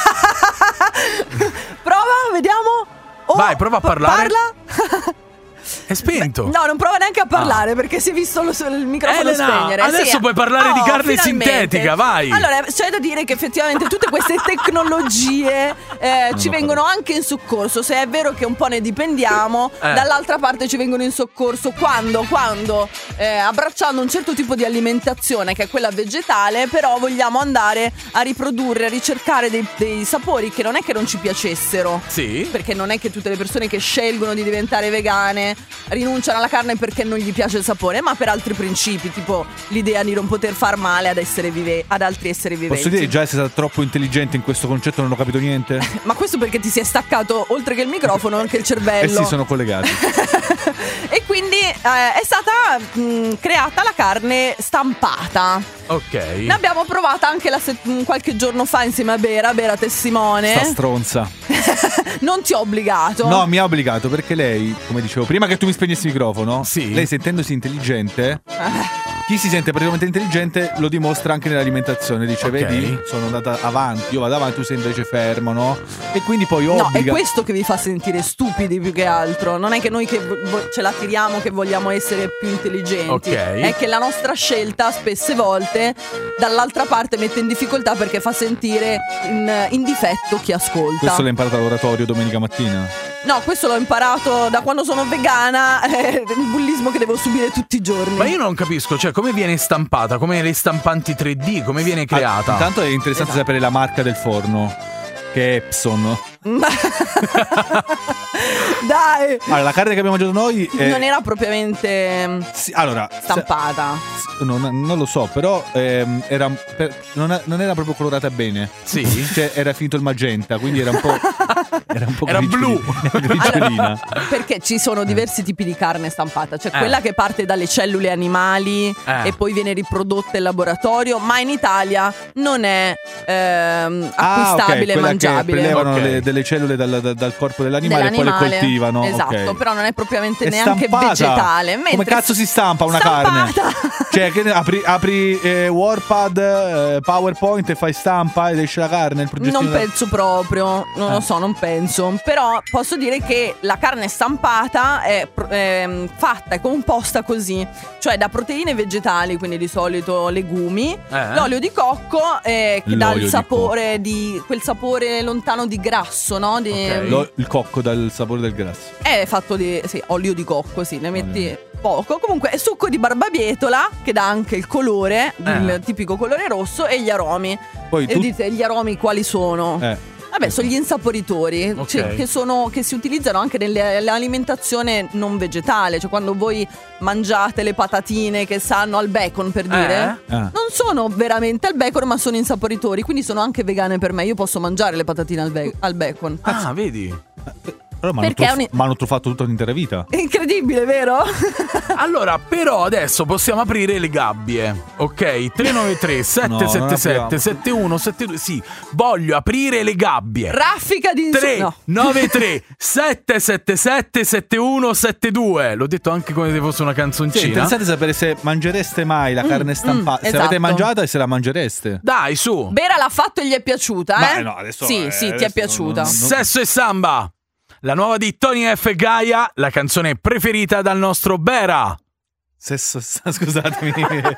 Prova, vediamo. Oh, Vai, prova a pa- parlare. Parla. È spento. No, non prova neanche a parlare perché si è visto lo- il microfono Elena, spegnere. adesso Sì. puoi parlare di Oh, carne finalmente. sintetica, vai. Allora, c'è da dire che effettivamente tutte queste tecnologie eh, ci vengono anche in soccorso. Se è vero che un po' ne dipendiamo, Eh. dall'altra parte ci vengono in soccorso quando, quando eh, abbracciando un certo tipo di alimentazione, che è quella vegetale, però vogliamo andare a riprodurre, a ricercare dei, dei sapori che non è che non ci piacessero. Sì. Perché non è che tutte le persone che scelgono di diventare vegane rinunciano alla carne perché non gli piace il sapore, ma per altri principi, tipo l'idea di non poter far male ad, essere vive- ad altri esseri viventi. Posso dire già sei stata troppo intelligente in questo concetto, non ho capito niente? Ma questo perché ti si è staccato, oltre che il microfono, anche il cervello. Eh sì, sono collegati. E quindi eh, è stata mh, creata la carne stampata. Ok. Ne abbiamo provata anche la set- mh, qualche giorno fa insieme a Bera, Bera testimone. Sta stronza. Non ti ho obbligato. No, mi ha obbligato perché lei, come dicevo, prima che tu mi spegnessi il microfono, Sì. lei sentendosi intelligente, chi si sente praticamente intelligente lo dimostra anche nell'alimentazione. Dice, Ok. vedi, sono andata avanti, io vado avanti, tu sei invece fermo, no? E quindi poi No, è obbliga. questo che vi fa sentire stupidi più che altro. Non è che noi che vo- ce la tiriamo che vogliamo essere più intelligenti. Ok. È che la nostra scelta spesse volte dall'altra parte mette in difficoltà perché fa sentire in, in difetto chi ascolta. Questo l'hai imparato all'oratorio domenica mattina? No, questo l'ho imparato da quando sono vegana, eh, il bullismo che devo subire tutti i giorni. Ma io non capisco, cioè, come viene stampata? Come le stampanti tre D? Come viene creata? Ah, intanto è interessante Esatto. sapere la marca del forno, che è Epson. Dai! Allora, la carne che abbiamo mangiato noi è... Non era propriamente mm, Sì, allora, stampata. se- non, non lo so, però ehm, era, per- non, non era proprio colorata bene. Sì. Cioè, era finito il magenta, quindi era un po'. Era un po' Era blu. grigiolina. Perché ci sono diversi tipi di carne stampata. C'è Eh. quella che parte dalle cellule animali Eh. e poi viene riprodotta in laboratorio, ma in Italia non è ehm, Ah, ok, acquistabile e quella mangiabile. che prelevano Ok. le- delle cellule dal, dal- dal corpo dell'animale, e poi le Dell'animale. coltivano. Esatto, ok. però non è propriamente È neanche stampata. vegetale. Come mentre- cazzo si stampa una Stampata. carne? Cioè, che ne- apri, apri eh, WordPad, eh, PowerPoint e fai stampa ed esce la carne. Il progettino Non da- penso proprio, non Eh. lo so, non penso. Però posso dire che la carne stampata è pro- ehm, fatta, è composta così, cioè da proteine vegetali, quindi di solito legumi, Eh. l'olio di cocco eh, che dà L'olio il di sapore di, quel sapore lontano di grasso, no? Di, Ok. Lo- il cocco dal sapore del grasso. È fatto di sì, olio di cocco, sì, ne metti poco. Comunque è succo di barbabietola che dà anche il colore, Eh. il tipico colore rosso, e gli aromi. Poi E tu- dite gli aromi quali sono? Eh. Vabbè, sono gli insaporitori, Ok. cioè, che, sono, che si utilizzano anche nell'alimentazione non vegetale. Cioè quando voi mangiate le patatine che sanno al bacon, per dire, Eh? Ah. non sono veramente al bacon, ma sono insaporitori. Quindi sono anche vegane per me. Io posso mangiare le patatine al, be- al bacon. Ah, vedi? Però mi hanno Perché è truf- un- m'hanno truffato tutta l'intera vita. È incredibile, vero? Allora, però adesso possiamo aprire le gabbie. Ok? tre nove tre sette sette sette sette uno sette due. Sì, voglio aprire le gabbie. Raffica di tre no. nove tre sette sette sette sette uno sette due. L'ho detto anche come se fosse una Sì, è canzoncina. interessante sapere se mangereste mai la carne stampata. mm, se l'avete esatto. mangiata e se la mangereste. Dai, su. Bera l'ha fatto e gli è piaciuta, Ma eh? no, adesso, sì, eh, sì, ti adesso è piaciuta. non- non- Sesso e samba. La nuova di Tony F e Gaia, la canzone preferita dal nostro Bera. Sesso, scusatemi.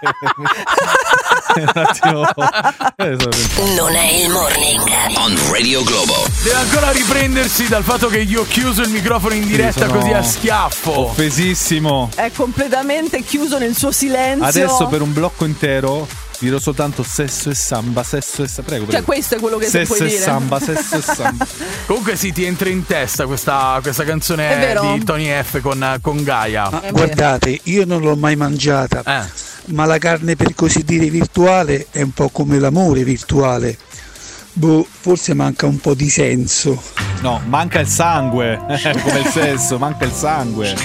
Un attimo. Eh, so- Non è il morning. On Radio Globo. Deve ancora riprendersi dal fatto che gli ho chiuso il microfono in diretta sono così a schiaffo. Offesissimo. È completamente chiuso nel suo silenzio. Adesso per un blocco intero dirò soltanto sesso e samba, sesso e samba. Prego, prego. Cioè questo è quello che sesso puoi e dire. samba, sesso e samba. Comunque sì, ti entra in testa questa, questa È canzone vero. di Tony F con, con Gaia. Ma Eh, guardate, io non l'ho mai mangiata, Eh. ma la carne per così dire virtuale è un po' come l'amore virtuale. Boh, forse manca un po' di senso. No, manca il sangue. Come il sesso, manca il sangue.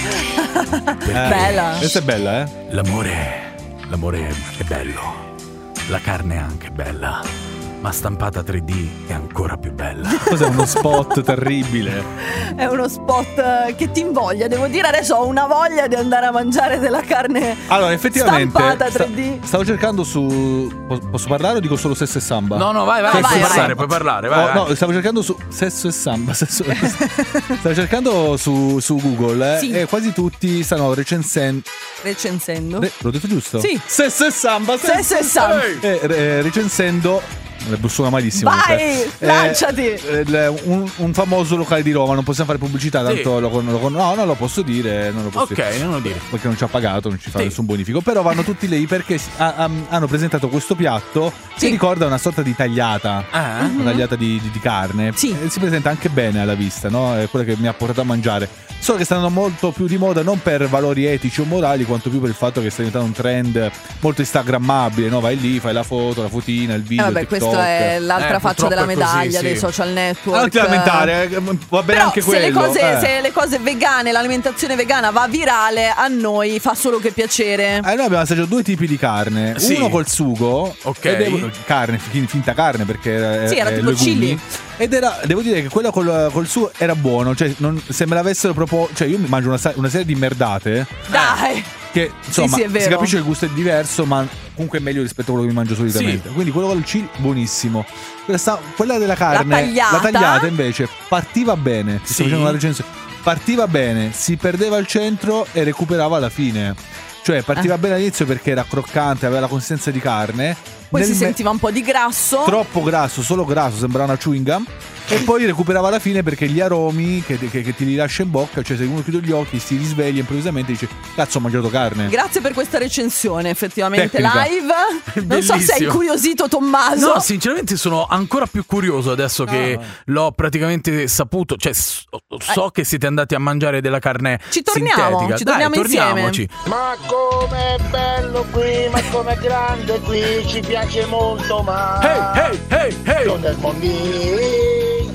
Eh, Bella. Questa è bella, eh? L'amore, l'amore è bello. La carne è anche bella, ma stampata tre D è ancora più bella. Cos'è uno spot terribile? È uno spot eh, che ti invoglia. Devo dire, adesso ho una voglia di andare a mangiare della carne Allora, effettivamente stampata sta- tre D. stavo cercando su po- posso parlare o dico solo sesso e samba? No, no, vai, vai, Vai, puoi vai, parlare, vai. puoi parlare, vai. Oh, vai. no, stavo cercando su sesso e samba. sesso- stavo cercando su, su Google eh, Sì. e quasi tutti stanno recensendo. Recensendo. Re- l'ho detto giusto? Sì. Sesso e samba. Sesso e samba. Eh, re- recensendo. Le bussona malissimo. Vai, Eh, lanciati. eh, il- un, un famoso locale di Roma, non possiamo fare pubblicità, tanto Sì. lo, con- lo con- no, non lo posso dire, non lo posso Ok, dire. non lo dire. Perché non ci ha pagato, non ci fa Sì. nessun bonifico. Però vanno tutti lì perché si- ha- ha- hanno presentato questo piatto che Sì. ricorda una sorta di tagliata. Eh? Una tagliata di, di- di carne. Sì. E si presenta anche bene alla vista, no? È quella che mi ha portato a mangiare. Solo che sta andando molto più di moda, non per valori etici o morali, quanto più per il fatto che sta diventando un trend molto instagrammabile, no? Vai lì, fai la foto, la fotina, il Eh, video, vabbè, TikTok. questa è l'altra Eh, faccia della purtroppo è così, medaglia sì. dei social network. Ah, non ti lamentare, eh, va bene Però anche se quello. le, cose, eh. se le cose vegane, l'alimentazione vegana va virale, a noi fa solo che piacere. Eh, noi abbiamo assaggiato due tipi di carne. Sì. Uno col sugo, Ok. ed è- carne, fin- finta carne perché Sì, era è tipo legumi. chili. Ed era, devo dire che quello col, col sugo era buono. Cioè, non, sembra avessero proposto. Cioè, io mi mangio una, sa- una serie di merdate. Dai! Che insomma, sì, è vero. si capisce che il gusto è diverso, ma comunque è meglio rispetto a quello che mi mangio solitamente. Sì. Quindi quello col chili, buonissimo. Quella, sta- quella della carne, tagliata? la tagliata invece, partiva bene. Ti sto Sì. facendo una recensione. Partiva bene, si perdeva al centro e recuperava alla fine. Cioè, partiva bene all'inizio perché era croccante, aveva la consistenza di carne. Poi Nel si me- sentiva un po' di grasso. troppo grasso, solo grasso, sembrava una chewing gum. E poi recuperava alla fine perché gli aromi che, che- che ti rilascia in bocca, cioè se uno chiude gli occhi, si risveglia improvvisamente e dice cazzo ho mangiato carne. Grazie per questa recensione, effettivamente Tecnica. live. Non so se hai Bellissimo. incuriosito Tommaso. No, sinceramente sono ancora più curioso adesso che No. l'ho praticamente saputo. Cioè, so, so che siete andati a mangiare della carne Ci torniamo, sintetica. ci torniamo Dai, insieme. torniamoci. Ma com'è bello qui, ma com'è grande qui, ci piace molto, ma Hey, hey, hey, hey! non del mondo.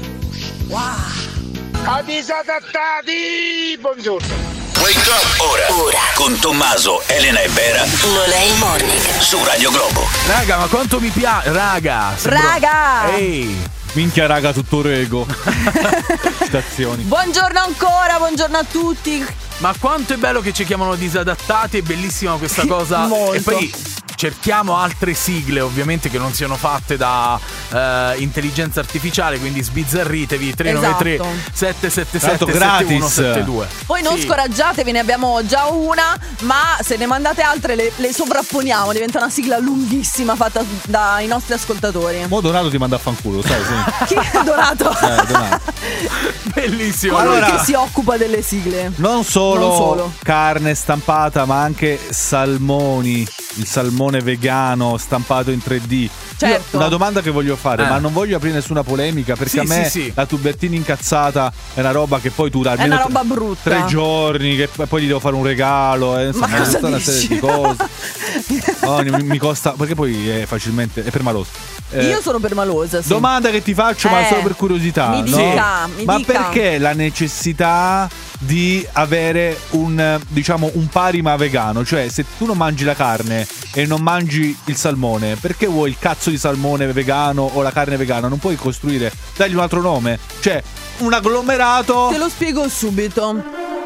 Wow. A disadattati, buongiorno. Wake up ora. Ora. Con Tommaso, Elena e Bera Non è il morning. su Radio Globo. Raga, ma quanto mi piace. Raga! sembro- Raga! Ehi! Minchia raga, tutto rego. Citazioni. Buongiorno ancora, buongiorno a tutti. Ma quanto è bello che ci chiamano disadattati, è bellissima questa cosa. Molto. E poi cerchiamo altre sigle, ovviamente, che non siano fatte da eh, intelligenza artificiale, quindi sbizzarritevi. Tre nove tre sette sette Tanto sette gratis. sette uno sette due. Poi non Sì. scoraggiatevi, ne abbiamo già una, ma se ne mandate altre le, le sovrapponiamo, diventa una sigla lunghissima fatta dai nostri ascoltatori. Mo Donato ti manda a fanculo, sai? Sì. Chi è Donato? Eh, Donato. Bellissimo. Colui Allora- che si occupa delle sigle. Non solo, Non solo. carne stampata, ma anche salmoni. il salmone vegano stampato in tre D. Certo. Io, una domanda che voglio fare, Eh. ma non voglio aprire nessuna polemica, perché Sì, a me sì, sì. la tubertina incazzata è una roba che poi dura almeno una roba tre, brutta. tre giorni, che poi gli devo fare un regalo, eh, insomma, Ma cosa tutta una dici? serie di cose. No, mi, mi costa, perché poi è facilmente è permaloso. Eh, Io sono permalosa, sì. Domanda che ti faccio, ma Eh, solo per curiosità, mi no? dica, mi ma dica. perché la necessità di avere un, diciamo, un parima vegano? Cioè, se tu non mangi la carne e non mangi il salmone, perché vuoi il cazzo di salmone vegano o la carne vegana? Non puoi costruire, dagli un altro nome. Cioè, un agglomerato. Te lo spiego subito.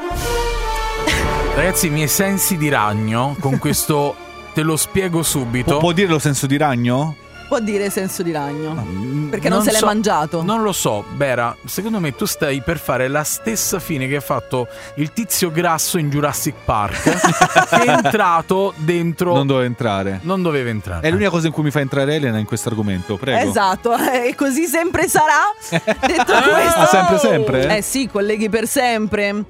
Ragazzi, i miei sensi di ragno con questo te lo spiego subito. Può, può dire lo senso di ragno? Può dire senso di ragno. Perché non, Non se l'è so- mangiato. Non lo so, Bera, secondo me tu stai per fare la stessa fine che ha fatto il tizio grasso in Jurassic Park che è entrato dentro. Non doveva entrare. Non doveva entrare. È l'unica cosa in cui mi fa entrare Elena in questo argomento, prego. Esatto, e così sempre sarà. Detto questo, Ah, sempre, sempre? Eh sì, colleghi per sempre.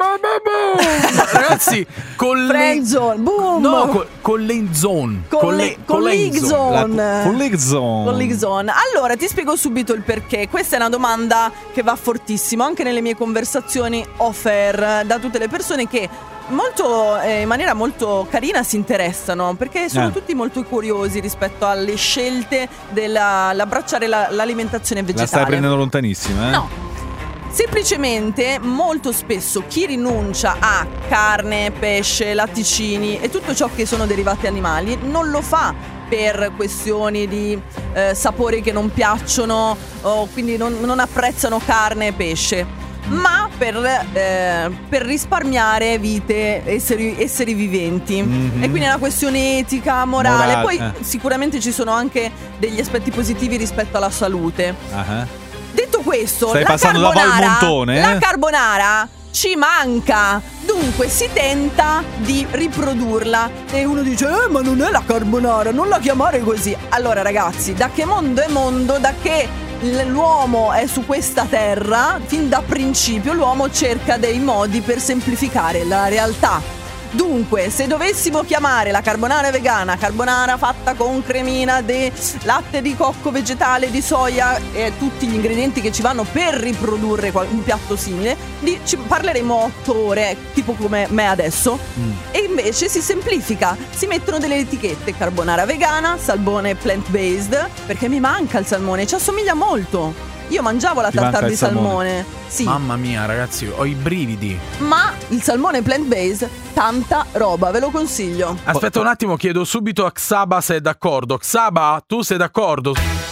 Ragazzi, con le Friendzone, boom. No, con, con le zone. Con le- con le l'Ig zone. Zone. La- con l'Ig Zone. Con l'Ig Zone. Allora, ti spiego subito il perché. Questa è una domanda che va fortissimo anche nelle mie conversazioni off-air da tutte le persone che molto, eh, in maniera molto carina si interessano, perché sono Eh. tutti molto curiosi rispetto alle scelte dell'abbracciare la- l'alimentazione vegetale. La stai prendendo lontanissima, eh? No. Semplicemente molto spesso chi rinuncia a carne, pesce, latticini e tutto ciò che sono derivati animali non lo fa per questioni di eh, sapori che non piacciono o quindi non, non apprezzano carne e pesce, ma per, eh, per risparmiare vite, esseri, esseri viventi. Mhm. E quindi è una questione etica, morale. Morale, Poi eh. sicuramente ci sono anche degli aspetti positivi rispetto alla salute. Ah, Detto questo, Stai la passando da carbonara, Valmontone, eh? la carbonara ci manca, dunque si tenta di riprodurla e uno dice eh ma non è la carbonara, non la chiamare così. Allora ragazzi, da che mondo è mondo, da che l- l'uomo è su questa terra, fin da principio l'uomo cerca dei modi per semplificare la realtà. Dunque, se dovessimo chiamare la carbonara vegana carbonara fatta con cremina di latte di cocco vegetale, di soia e tutti gli ingredienti che ci vanno per riprodurre qual- un piatto simile, di, ci parleremo otto ore, tipo come me adesso. E invece si semplifica, si mettono delle etichette: carbonara vegana, salmone plant-based, perché mi manca il salmone, ci assomiglia molto. Io mangiavo la Ti manca tartare il di salmone? salmone, sì. Mamma mia, ragazzi, ho i brividi. Ma il salmone plant-based, tanta roba, ve lo consiglio. Aspetta un attimo, chiedo subito a Xaba se è d'accordo. Xaba, tu sei d'accordo?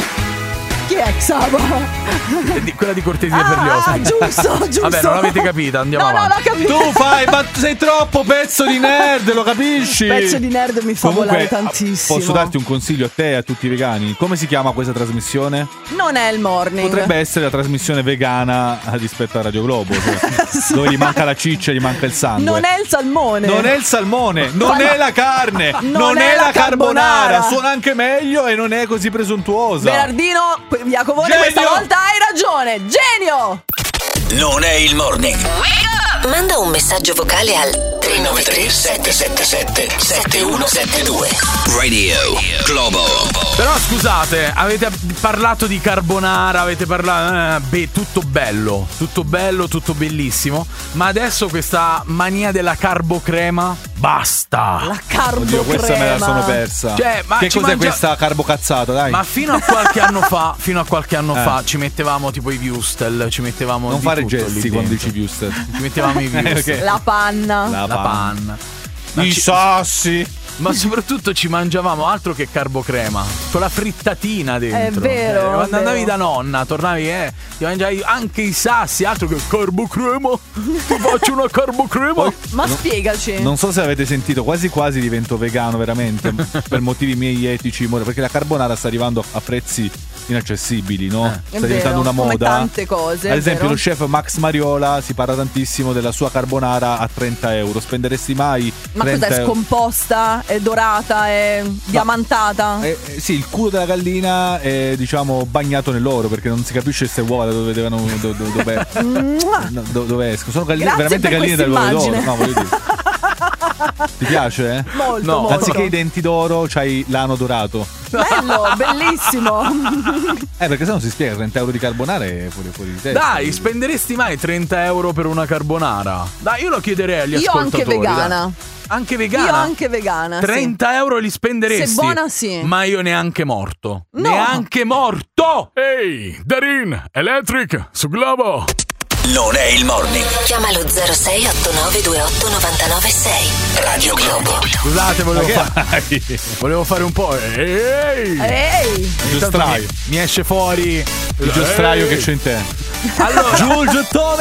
Chi è Xaba? È di- Quella di cortesia per gli Ah, ospiti. giusto, giusto. Vabbè, non l'avete capita, andiamo No, no, avanti. l'ho capito. Tu fai, ma sei troppo pezzo di nerd, lo capisci? Pezzo di nerd mi fa Comunque, volare tantissimo. posso darti un consiglio a te e a tutti i vegani? Come si chiama questa trasmissione? Non è il morning. Potrebbe essere la trasmissione vegana rispetto a Radio Globo, cioè, Sì. dove gli manca la ciccia, gli manca il sangue. Non è il salmone. Non è il salmone, non è la carne, non, Non è, è la la carbonara. carbonara. Suona anche meglio e non è così presuntuosa. Bernardino, Iacovone, Genio. questa volta hai ragione. Genio! Non è il morning. Manda un messaggio vocale al tre nove tre sette sette sette sette uno sette due. Radio Globo. Però scusate, avete parlato di carbonara, avete parlato... Eh, beh, tutto bello, tutto bello, tutto bellissimo. Ma adesso questa mania della carbocrema, basta. La carbo Oddio, questa me la crema. sono persa. Cioè, ma che ci cos'è mangia- questa carbocazzata, dai? Ma fino a qualche anno fa, fino a qualche anno Eh. fa ci mettevamo tipo i Wustel, ci mettevamo Non di fare tutto gesti lì quando dentro. dici Wuster. Ci mettevamo i Wustel. Ok. La panna. La La panna. Ma I ci- sassi. Ma soprattutto ci mangiavamo altro che carbocrema, con la frittatina dentro. È vero, Eh, è quando andavi vero. da nonna, tornavi eh, ti mangiavi anche i sassi, altro che carbocrema. Ti faccio una carbocrema. Ma spiegaci. Non so se avete sentito, quasi quasi divento vegano veramente per motivi miei etici, perché la carbonara sta arrivando a prezzi inaccessibili, no? È Sta diventando vero, una come moda. tante cose, Ad è esempio vero. lo chef Max Mariola si parla tantissimo della sua carbonara a trenta euro. Spenderesti mai Ma trenta cos'è? euro? Scomposta? È dorata? È diamantata? Eh, eh, sì, il culo della gallina è diciamo bagnato nell'oro perché non si capisce se uova da dove devono do, do, dove, Mua. no, do- dove escono. Sono galline, Grazie veramente per galline dal questa d'oro. immagine. No, voglio dire. Ti piace? Eh? Molto, no, molto. Anziché i denti d'oro c'hai l'ano dorato. Bello, bellissimo. Eh, perché se no si spiega, trenta euro di carbonara è fuori, fuori di testa. Dai, spenderesti mai trenta euro per una carbonara? Dai, io lo chiederei agli Io ascoltatori. anche vegana. Dai. Anche vegana? Io anche vegana. trenta sì. euro li spenderesti? Se buona, sì. Ma io neanche morto. No. Neanche morto! Ehi, Darin, Electric, su Globo. Non è il morning. Chiamalo zero sei otto nove due otto nove nove sei. Radio Globo. Scusate, volevo, fa- volevo fare un po'. Ehi! Ehi! Il giostraio. Mi, mi esce fuori Il giostraio Ehi. che c'è in te. Allora, giù il gettone!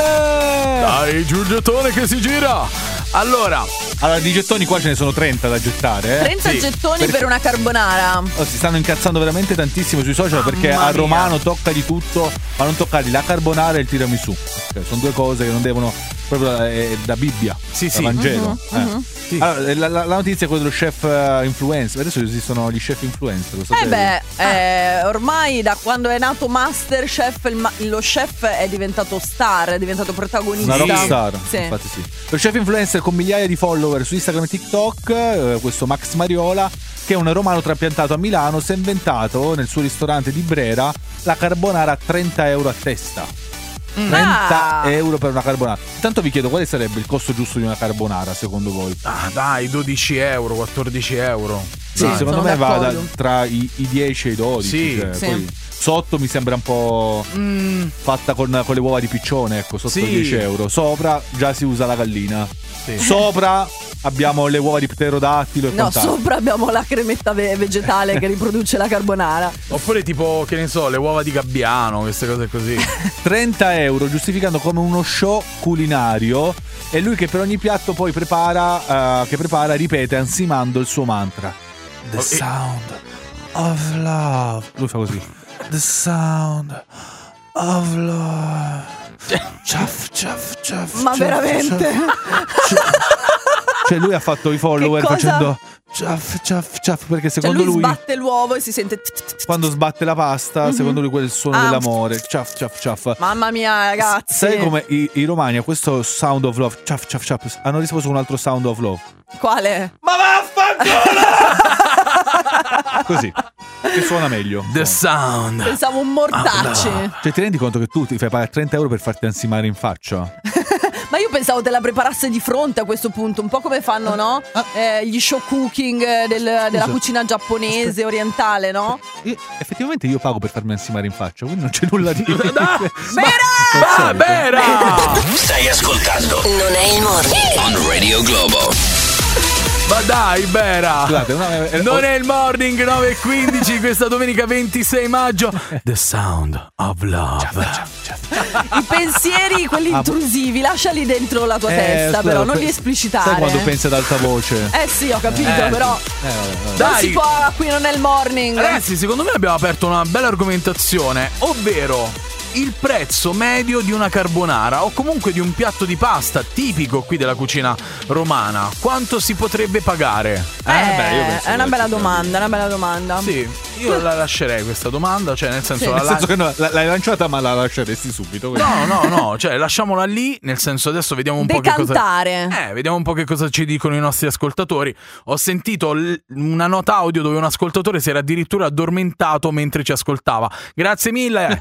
Dai, giù il gettone che si gira. Allora, allora di gettoni qua ce ne sono trenta da gettare. Eh? trenta sì. gettoni perché... per una carbonara. Oh, si stanno incazzando veramente tantissimo sui social. Mamma perché mia. a Romano tocca di tutto, ma non toccargli la carbonara e il tiramisù. Cioè, sono due cose che non devono. Proprio eh, da Bibbia, sì, da sì. Vangelo. Uh-huh, eh. uh-huh. Sì. Allora, la, la, la notizia è quella dello chef uh, influencer. Adesso esistono gli chef influencer. Lo Eh sapete? beh, eh, ormai da quando è nato Masterchef il ma- lo chef è diventato star, è diventato protagonista. Una rockstar, Sì. infatti sì. Lo chef influencer con migliaia di follower su Instagram e TikTok, eh, questo Max Mariola, che è un romano trapiantato a Milano, si è inventato nel suo ristorante di Brera la carbonara a trenta euro a testa. trenta Ah. euro per una carbonara. Intanto vi chiedo quale sarebbe il costo giusto di una carbonara secondo voi? Ah, dai, dodici euro, quattordici euro. Sì, Dai. secondo sono me va da- d'accordo. tra i, i dieci e i dodici. Sì, cioè, sì. Poi sotto mi sembra un po' Mm, fatta con, con le uova di piccione, ecco, sotto Sì. i dieci euro. Sopra già si usa la gallina. sì. Sopra abbiamo le uova di pterodattilo e No, quant'altro. sopra abbiamo la cremetta ve- vegetale che riproduce la carbonara. Oppure tipo, che ne so, le uova di gabbiano, queste cose così. trenta euro giustificando come uno show culinario. E lui che per ogni piatto poi prepara, eh, che prepara, ripete ansimando il suo mantra. The Oh, e- sound of love. Lui fa così. The sound of love. Ciaff, ciaff, ciaff. Ma ciaff, veramente? ciaff. Cioè lui ha fatto i follower Che cosa? facendo ciaff, ciaff, ciaff. Perché Cioè secondo lui lui sbatte l'uovo e si sente tic, tic, tic. quando sbatte la pasta, secondo lui quello è il suono Ah. dell'amore. Ciaff, ciaff, ciaff. Mamma mia, ragazzi. Sai come i, i romani a questo sound of love, ciaff, ciaff, ciaff, hanno risposto con un altro sound of love. Quale? Ma vaffanculo! Così, che suona meglio. The sound. Pensavo un mortacci. Cioè ti rendi conto che tu ti fai pagare trenta euro per farti ansimare in faccia? Ma io pensavo te la preparasse di fronte a questo punto, un po' come fanno, no? Eh, gli show cooking eh, del- della cucina giapponese, orientale, no? Io- effettivamente io pago per farmi ansimare in faccia, quindi non c'è nulla di... Ah, Bera! Stai ascoltando Non è il morning. On Radio Globo. Ma dai, Bera! Scusate, una- eh, Non oh, è il morning nove e quindici questa domenica ventisei maggio. The sound of love. I pensieri, quelli intrusivi, lasciali dentro la tua eh, testa, scusa, però non pe- li esplicitare. Sai quando pensi ad alta voce? Eh sì, ho capito, Eh, però Eh, vabbè, vabbè. non Dai. si può, qui non è il morning. Ragazzi, secondo me abbiamo aperto una bella argomentazione, ovvero il prezzo medio di una carbonara o comunque di un piatto di pasta tipico qui della cucina romana. Quanto si potrebbe pagare? Eh, beh, io penso è una che- bella domanda, una bella domanda. Sì, io la lascerei questa domanda, cioè nel senso Sì. la Nel senso che no, la- l'hai lanciata ma la lasceresti subito. quindi- No, no, no, cioè lasciamola lì, nel senso adesso vediamo un po' che cosa Decantare. Eh, vediamo un po' che cosa ci dicono i nostri ascoltatori. Ho sentito l- una nota audio dove un ascoltatore si era addirittura addormentato mentre ci ascoltava. Grazie mille.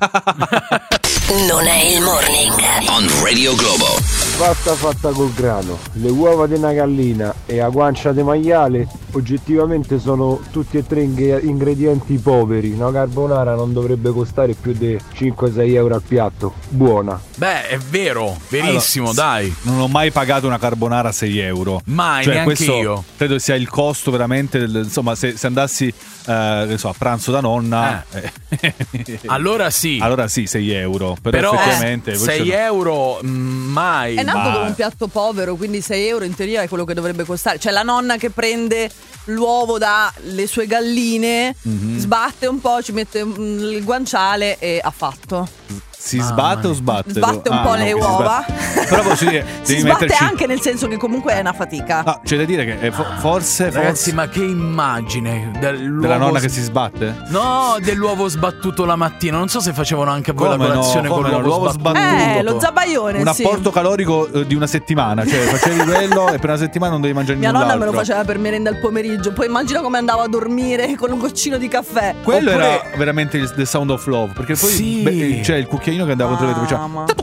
Non è il morning. On Radio Globo. Pasta fatta col grano, le uova di una gallina e la guancia di maiale oggettivamente sono tutti e tre ingre- ingredienti poveri. Una carbonara non dovrebbe costare più di cinque sei euro al piatto. Buona. Beh, è vero, verissimo, Allora, dai. Non ho mai pagato una carbonara a sei euro. Mai, Cioè, neanche questo io. credo sia il costo veramente del- insomma, se, se andassi eh, che so, a pranzo da nonna eh. Allora sì. Allora sì, sei euro. Però, Però effettivamente poi sei c'è- euro mm, mai. È nato Ma- come un piatto povero, quindi sei euro in teoria è quello che dovrebbe costare. Cioè la nonna che prende l'uovo dalle sue galline, Mhm. sbatte un po', ci mette mm, il guanciale e ha fatto. Si sbatte o sbatte? Sbatte un Ah, po' no, le che si uova. sbatte. Però posso dire, Si devi sbatte metterci. anche nel senso che comunque è una fatica. No, c'è da dire che eh, fo- forse, Ragazzi, forse ma che immagine dell'uovo della nonna s- che si sbatte? No, dell'uovo sbattuto la mattina. Non so se facevano anche a voi Come la no, colazione come con no, l'uovo l'uovo sbattuto. Eh, lo zabaione, Un sì. apporto calorico eh, di una settimana, cioè facevi quello e per una settimana non devi mangiare Mia null'altro. nonna me lo faceva per merenda al pomeriggio. Poi immagino come andavo a dormire con un goccino di caffè. Quello Oppure- era veramente il The Sound of Love, perché poi Sì. beh, c'è il cucchiaino che andava contro le vetro, faceva Mamma.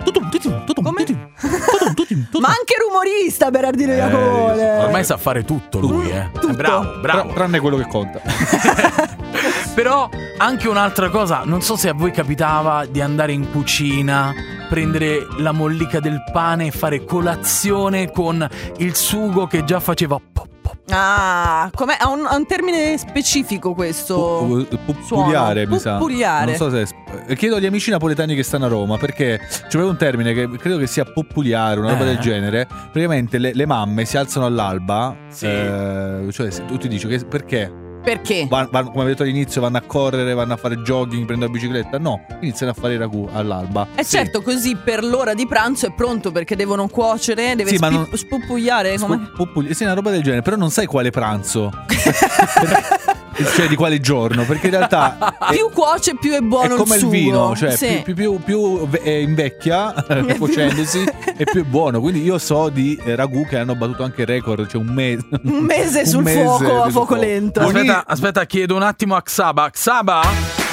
Ma anche rumorista Berardino Eh, Iacone. Ormai sa fare tutto lui, eh. È bravo, bravo. Tra- tranne quello che conta. Però anche un'altra cosa, non so se a voi capitava di andare in cucina, prendere la mollica del pane e fare colazione con il sugo che già faceva pop. Ah, com'è? Ha un, ha un termine specifico questo. Puppuliare, mi sa. Puppuliare. Non so se è- chiedo agli amici napoletani che stanno a Roma, perché c'è un termine che credo che sia puppuliare, una roba Eh. del genere. Praticamente le, le mamme si alzano all'alba, Sì. eh, cioè se- tu ti dici che perché? Perché? Van- van- come avevo detto all'inizio, vanno a correre, vanno a fare jogging, prendono la bicicletta. No, iniziano a fare i ragù all'alba. Eh certo, così per l'ora di pranzo è pronto perché devono cuocere, deve Sì, ma spi- non- spuppugliare. come- Pu- puppuli- sì, una roba del genere, però non sai quale pranzo. Cioè di quale giorno, perché in realtà è, Più cuoce più è buono è come il il sugo. vino, cioè Sì. più, più, più, più ve- eh, invecchia cuocendosi e più è buono. Quindi io so di eh, ragù che hanno battuto anche record, cioè un mese. Un mese sul mese fuoco, a sul fuoco lento. Aspetta, aspetta, chiedo un attimo a Xaba. Xaba?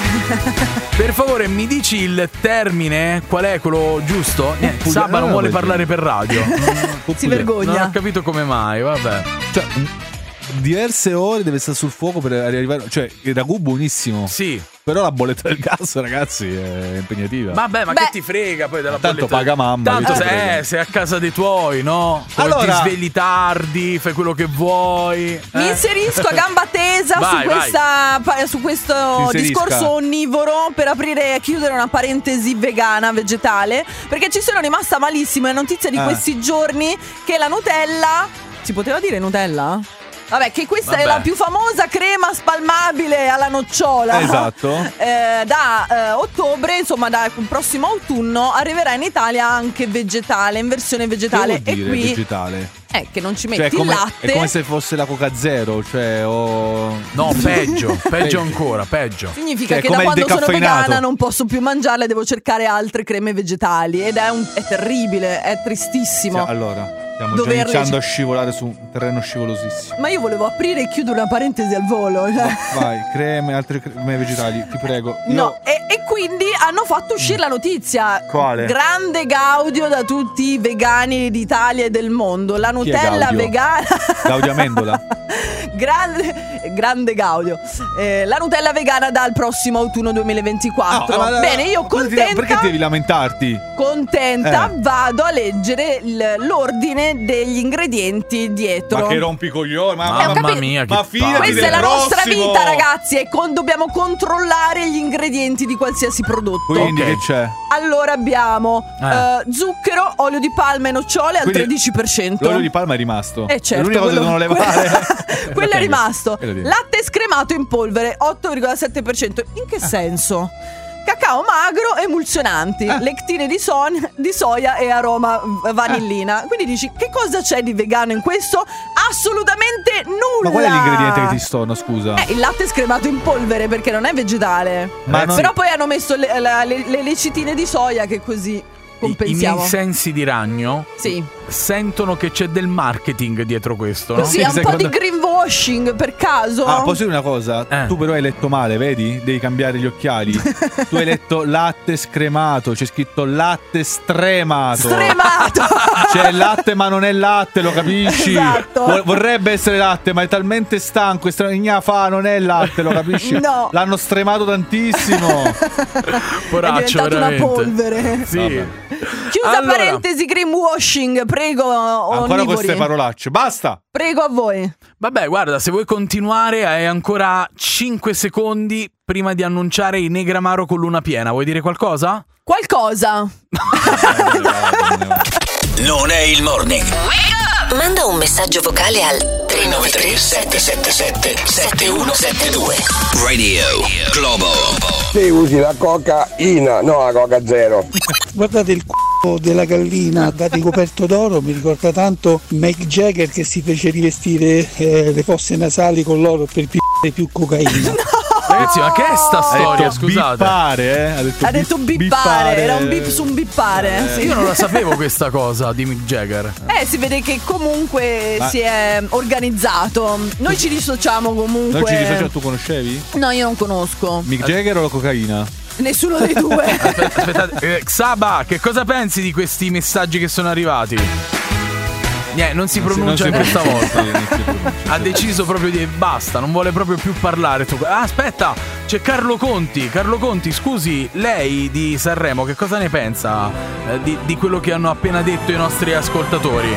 Per favore, mi dici il termine? Qual è quello giusto? Niente, Puppulia- Xaba non eh, vuole vuol parlare dire. per radio. Si vergogna. Non ho capito come mai, vabbè. Cioè, m- diverse ore deve stare sul fuoco per arrivare. Cioè, il ragù buonissimo. Sì. Però la bolletta del gas, ragazzi, è impegnativa. Vabbè, ma Beh. che ti frega poi della Tanto bolletta? paga mamma, Tanto che ti se, frega. eh, sei a casa dei tuoi, no? Poi Allora- ti svegli tardi, fai quello che vuoi. Mi eh? inserisco a gamba tesa Vai, su, questa, pa- su questo Si inserisca. discorso onnivoro per aprire e chiudere una parentesi vegana, vegetale, perché ci sono rimasta malissimo. È notizia di Eh. questi giorni che la Nutella... Si poteva dire Nutella? Vabbè, che questa Vabbè. è la più famosa crema spalmabile alla nocciola. Esatto. Eh, da eh, ottobre, insomma, da il prossimo autunno arriverà in Italia anche vegetale, in versione Che vegetale. vuol dire E qui vegetale? è che non ci metti Cioè, è come, il latte. è come se fosse la Coca Zero, cioè o No, peggio, peggio ancora, peggio. Significa Cioè, che come da il quando sono decaffeinato. vegana non posso più mangiarle, devo cercare altre creme vegetali. Ed è, un, è terribile, è tristissimo. Sì, allora, stiamo Doverle- già iniziando a scivolare su un terreno scivolosissimo. Ma io volevo aprire e chiudere una parentesi al volo. cioè. Vai, creme, altre creme vegetali, ti prego. Io- No, e, e quindi hanno fatto uscire la notizia. Quale? Grande gaudio da tutti i vegani d'Italia e del mondo. La Chi è Nutella Gaudio? vegana. Gaudio Amendola. grande, grande gaudio. Eh, la Nutella vegana dal prossimo autunno duemilaventiquattro. No, ma- Bene, io cosa ti- contenta. Perché devi lamentarti? Contenta, Eh. vado a leggere il- l'ordine degli ingredienti dietro. Ma che rompicoglione, ma, Mamma Eh, ho capito. mia, che ma fidati palle. Questa del è la nostra prossimo. vita, ragazzi, e con- dobbiamo controllare gli ingredienti di qualsiasi prodotto. Quindi Ok. che c'è? Allora abbiamo Eh. eh, zucchero, olio di palma e nocciole al Quindi tredici per cento. L'olio di palma è rimasto. Eh certo, È l'unica cosa che quello- devono levare. quello è rimasto. Quello di- Latte scremato in polvere otto virgola sette per cento. In che senso? Cacao magro, emulsionanti, Eh. lectine di, son- di soia e aroma v- vanillina. Quindi dici, che cosa c'è di vegano in questo? Assolutamente nulla. Ma qual è l'ingrediente che ti stona, scusa? Eh, il latte scremato in polvere perché non è vegetale. Ma Eh, non- Però poi hanno messo le, la- le- le lecitine di soia che così I, I compensiamo. miei sensi di ragno Sì. sentono che c'è del marketing dietro questo, no? Così Sì, è un secondo- po' di greenwashing per caso. Ah, posso dire una cosa? Eh. Tu però hai letto male, vedi? Devi cambiare gli occhiali. Tu hai letto latte scremato, c'è scritto latte stremato. Stremato. C'è latte ma non è latte, lo capisci? Esatto. Vor- Vorrebbe essere latte, ma è talmente stanco e strana fa, non è latte, lo capisci? No. L'hanno stremato tantissimo. È Poraccio, diventato una veramente. polvere. Sì. Vabbè. Chiusa Allora. parentesi greenwashing, prego Ancora con onnivori. queste parolacce. Basta. Prego a voi. Vabbè, guarda, se vuoi continuare hai ancora cinque secondi prima di annunciare i Negramaro con luna piena. Vuoi dire qualcosa? Qualcosa. Non è il morning. Manda un messaggio vocale al tre nove tre sette sette sette sette uno sette due. Radio Globo. Se usi la cocaina, no la coca zero. Guardate il c***o della gallina da ricoperto d'oro, mi ricorda tanto Mick Jagger che si fece rivestire eh, le fosse nasali con l'oro per p***re più cocaina. Ragazzi, ma che è sta storia? Ha detto Scusate. bippare, eh? Ha detto, Ha detto bippare, bippare. era un bip su un bippare. Eh, sì. Io non la sapevo questa cosa di Mick Jagger. Eh, si vede che comunque Ma- si è organizzato. Noi ci dissociamo comunque. Noi ci dissociamo, tu conoscevi? No, io non conosco. Mick Jagger o la cocaina? Nessuno dei due. Aspetta, aspettate. Eh, Xaba, che cosa pensi di questi messaggi che sono arrivati? Niente, non si pronuncia non si questa pronuncia, volta. non si pronuncia. Ha deciso proprio di basta, non vuole proprio più parlare. Tu- Ah, aspetta, c'è Carlo Conti. Carlo Conti, scusi, lei di Sanremo, che cosa ne pensa eh, di, di quello che hanno appena detto i nostri ascoltatori?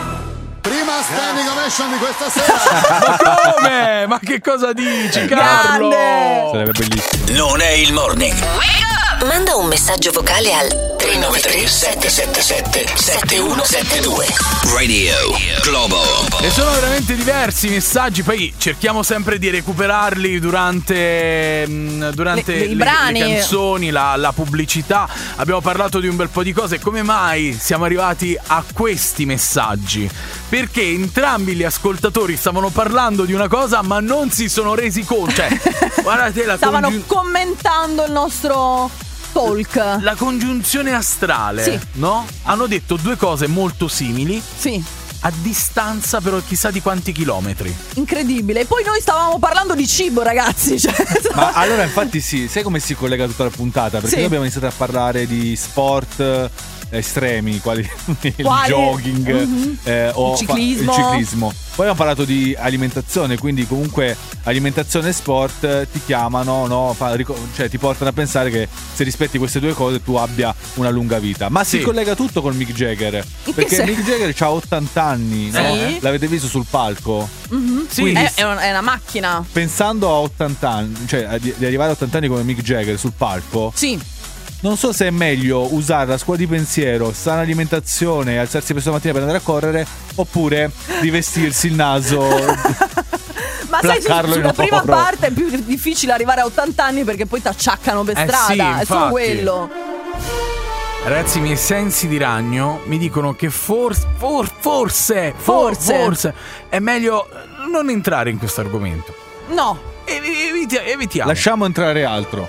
Prima standing ovation di questa sera. Ma come? Ma che cosa dici, Carlo? Grande! Sarebbe bellissimo. Non è il morning. Manda un messaggio vocale al tre nove tre sette sette sette sette uno sette due. Radio Globo. E sono veramente diversi i messaggi, poi cerchiamo sempre di recuperarli durante, mh, durante Le- le, i brani. le canzoni, la, la pubblicità. Abbiamo parlato di un bel po' di cose. Come mai siamo arrivati a questi messaggi? Perché entrambi gli ascoltatori stavano parlando di una cosa ma non si sono resi conto. Cioè, guardate la Stavano congiun- commentando il nostro talk. la congiunzione astrale, Sì. no? Hanno detto due cose molto simili. Sì. A distanza però chissà di quanti chilometri. Incredibile. E poi noi stavamo parlando di cibo, ragazzi. Cioè, Ma allora infatti sì, sai come si collega tutta la puntata? Perché Sì. noi abbiamo iniziato a parlare di sport eh, estremi, quali il Quali? jogging Mhm. eh, o Il ciclismo. fa- il ciclismo. Poi abbiamo parlato di alimentazione, quindi comunque alimentazione e sport eh, ti chiamano, no? Fa- rico- cioè ti portano a pensare che se rispetti queste due cose tu abbia una lunga vita. Ma Sì. si collega tutto con Mick Jagger. che Perché sen- Mick Jagger ha ottanta anni, no? Sì. L'avete visto sul palco? Mhm. Sì. Quindi- È, è una, è una macchina. Pensando a ottanta anni, cioè a- di, di arrivare a ottanta anni come Mick Jagger sul palco, Sì. non so se è meglio usare la scuola di pensiero, sana alimentazione e alzarsi presto la mattina per andare a correre, oppure rivestirsi il naso. Ma sai, su- placcarlo in sulla prima oro. parte è più difficile arrivare a ottanta anni perché poi ti acciaccano per Eh strada. sì, è solo infatti. quello. Ragazzi, i miei sensi di ragno mi dicono che forse, for- forse, for- Forse. forse è meglio non entrare in questo argomento. No. Evi- eviti- evitiamo. Lasciamo entrare altro.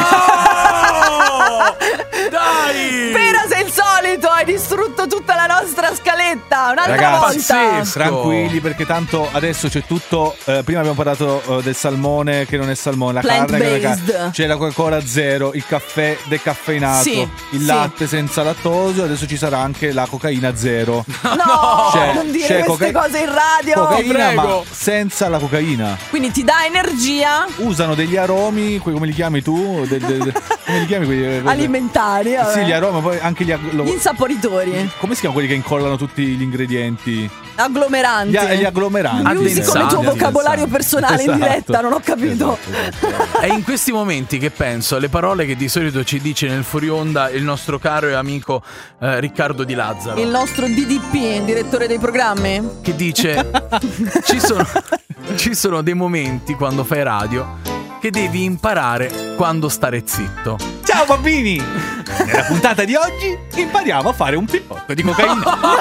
Dai! Spera se il solito hai distrutto tutta la nostra scaletta. Un'altra Ragazzi, volta. pazzesco. tranquilli perché tanto adesso c'è tutto. eh, prima abbiamo parlato eh, del salmone che non è salmone, la carne che non è Plant-based. carne. C'è la Coca-Cola zero, il caffè decaffeinato, Sì, il sì. latte senza lattosio. Adesso ci sarà anche la cocaina zero. No, C'è- non dire c'è queste coca- cose in radio. Cocaina, prego. ma senza la cocaina. Quindi ti dà energia Usano degli aromi, que- come li chiami tu? Del- del- del- come li chiami quelli? eh, alimentari. vabbè. Sì, gli aromi, poi anche gli ag- lo- Gli insaporitori. come si chiamano quelli che incollano tutti gli ingredienti? Agglomeranti. Gli, a- gli agglomeranti. Mi usi come tuo Addensanti, vocabolario personale in Esatto. diretta, non ho capito. Esatto. È in questi momenti che penso alle parole che di solito ci dice nel fuori onda il nostro caro e amico eh, Riccardo Di Lazzaro. Il nostro D D P, direttore dei programmi. Che dice ci sono, ci sono dei momenti quando fai radio che devi imparare quando stare zitto. Ciao bambini! Nella puntata di oggi impariamo a fare un pippotto di cocaina.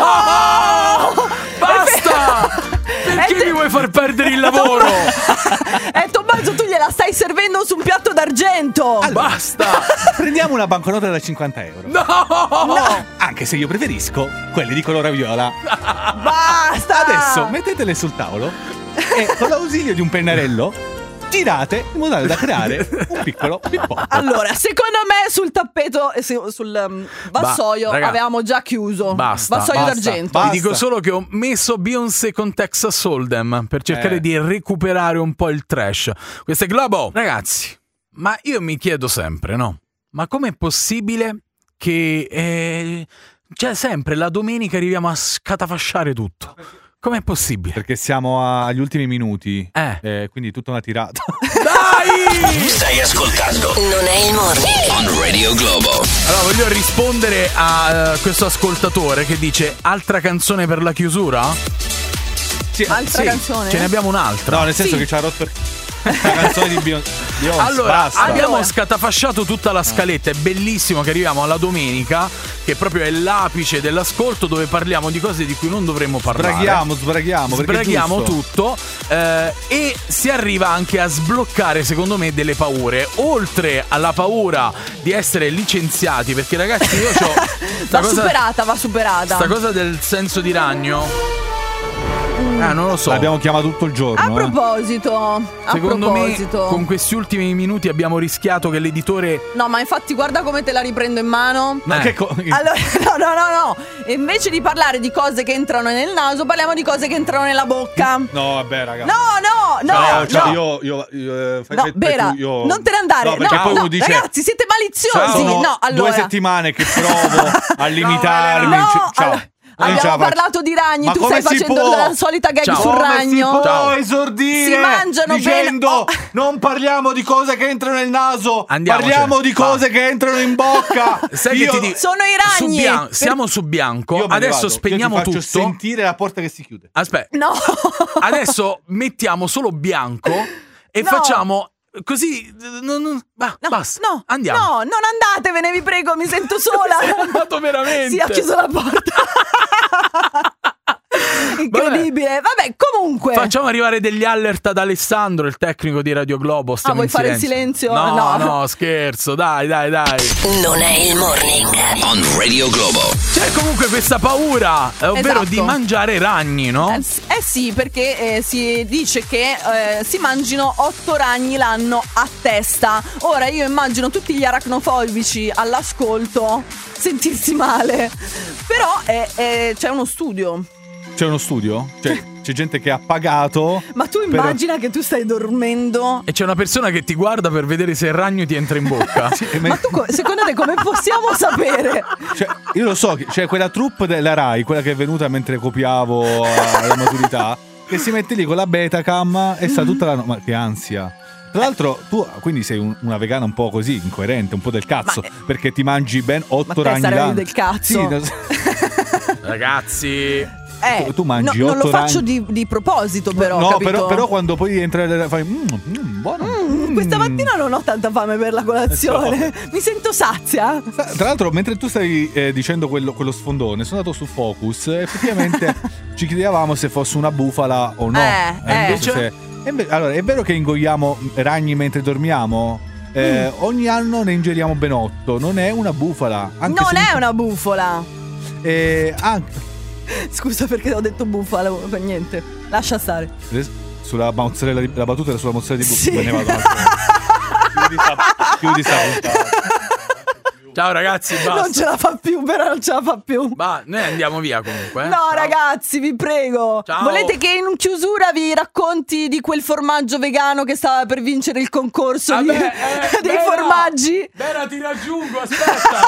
No! Basta! Perché te- mi vuoi far perdere il lavoro? Eh, Tommaso, tu gliela stai servendo su un piatto d'argento. Basta! Prendiamo una banconota da cinquanta euro. No! Anche se io preferisco quelle di colore viola. Basta. Adesso mettetele sul tavolo e con l'ausilio di un pennarello girate in modo tale da creare un piccolo pippotto. Allora, secondo me sul tappeto, eh, se- sul um, vassoio Ba- raga, avevamo già chiuso. Basta, Vassoio basta, d'argento. basta. Vi dico solo che ho messo Beyoncé con Texas Hold'em per cercare Eh. di recuperare un po' il trash. Questo è Globo. Ragazzi, ma io mi chiedo sempre, no? Ma com'è possibile che eh, cioè sempre la domenica arriviamo a scatafasciare tutto? Com'è possibile? Perché siamo a- agli ultimi minuti. Eh. Eh, quindi tutta una tirata. Dai! Stai ascoltando Non è il morning. On Radio Globo. Allora voglio rispondere a eh, questo ascoltatore che dice altra canzone per la chiusura? Sì, Altra sì, canzone? Ce ne abbiamo un'altra. No, nel senso Sì. che c'ha rotto la canzone di Beyoncé. Allora, basta. abbiamo Allora. scatafasciato tutta la scaletta. È bellissimo che arriviamo alla domenica, che proprio è l'apice dell'ascolto, dove parliamo di cose di cui non dovremmo parlare. Sbraghiamo, sbraghiamo. perché è Sbraghiamo giusto. tutto eh, e si arriva anche a sbloccare, secondo me, delle paure. Oltre alla paura di essere licenziati, perché ragazzi io ho Va superata, va superata. sta cosa del senso di ragno. Ah, non lo so. L'abbiamo chiamato tutto il giorno. A eh. proposito, a Secondo proposito. me, con questi ultimi minuti abbiamo rischiato che l'editore. No, ma infatti guarda come te la riprendo in mano. Ma Eh. che co- Allora, no, no, no, no. E invece di parlare di cose che entrano nel naso, parliamo di cose che entrano nella bocca. No, vabbè, ragazzi. No, no, no. Ciao, ciao, no. io, io, io eh, fai- No, fai- Bera, tu, io- non te ne andare. No, perché No, poi no, uno dice ragazzi, siete maliziosi. sono No, allora. due settimane che provo a limitarmi. No, Cioè, ciao. allora, Non ce abbiamo la faccio. parlato di ragni, Ma tu come stai si facendo può? la solita gag Ciao. sul Come ragno. si può Ciao. esordire Si mangiano dicendo bene- oh. non parliamo di cose che entrano nel naso, Andiamocene. parliamo di Va. cose che entrano in bocca. Sai Io- che ti dico? Sono i Su ragni. bian- Per- Siamo su bianco. io me ne Adesso vado. spegniamo Io ti tutto. faccio sentire la porta che si chiude. Aspetta. No. Adesso mettiamo solo bianco e No. facciamo così. Non, non- bah, No, basta. no, Andiamo. No, non andatevene, vi prego, mi sento sola. Sei andato veramente. Sì, ha chiuso la porta. Incredibile. Vabbè, comunque. Facciamo arrivare degli alert ad Alessandro, il tecnico di Radio Globo. Stiamo Ah, vuoi in fare il silenzio. silenzio? No, No. no, scherzo. Dai, dai, dai. Non è il morning. On Radio Globo. C'è comunque questa paura, eh, ovvero Esatto. di mangiare ragni, no? Eh, s- eh sì, perché eh, si dice che eh, si mangino otto ragni l'anno a testa. Ora io immagino tutti gli aracnofobici all'ascolto sentirsi male. Però è- è- c'è uno studio. C'è uno studio? Cioè, c'è gente che ha pagato. Ma tu però- immagina che tu stai dormendo. E c'è una persona che ti guarda per vedere se il ragno ti entra in bocca. Sì, ma- Ma tu co- secondo te come possiamo sapere? Cioè, io lo so, che c'è quella troupe della Rai, quella che è venuta mentre copiavo alla maturità, che si mette lì con la Betacam e sta tutta la no- ma che ansia. Tra l'altro tu quindi sei un- una vegana un po' così, incoerente, un po' del cazzo, Ma- perché ti mangi ben Ma otto te ragni sarai l'anno. del cazzo. Sì, no- Ragazzi, Eh, Tu- tu mangi no, non lo otto faccio ragni. di, di proposito, però. no, capito? però, però quando poi entra fai mm, mm, buono. Mm, questa mattina non ho tanta fame per la colazione. Mi sento sazia. Tra l'altro, mentre tu stavi eh, dicendo quello, quello sfondone, sono andato su Focus e effettivamente ci chiedevamo se fosse una bufala o no. Eh, E eh. invece se- e inve- allora, è vero che ingoiamo ragni mentre dormiamo? Eh, Mm. Ogni anno ne ingeriamo ben otto. Non è una bufala. Anche Non se- è una bufala. Eh, anche Scusa perché ho detto bufala per niente. Lascia stare. sulla mozzarella di, la battuta era sulla mozzarella di bufala. Sì. Me ne vado. Chiudi sta- chiudi sta puntata. ciao ragazzi, basta. Non ce la fa più, però non ce la fa più. Va, noi andiamo via comunque. eh. No, Ciao. ragazzi, vi prego. Ciao. Volete che in chiusura vi racconti di quel formaggio vegano che stava per vincere il concorso di- Vabbè, eh, dei Bera, formaggi? Bera, ti raggiungo, aspetta.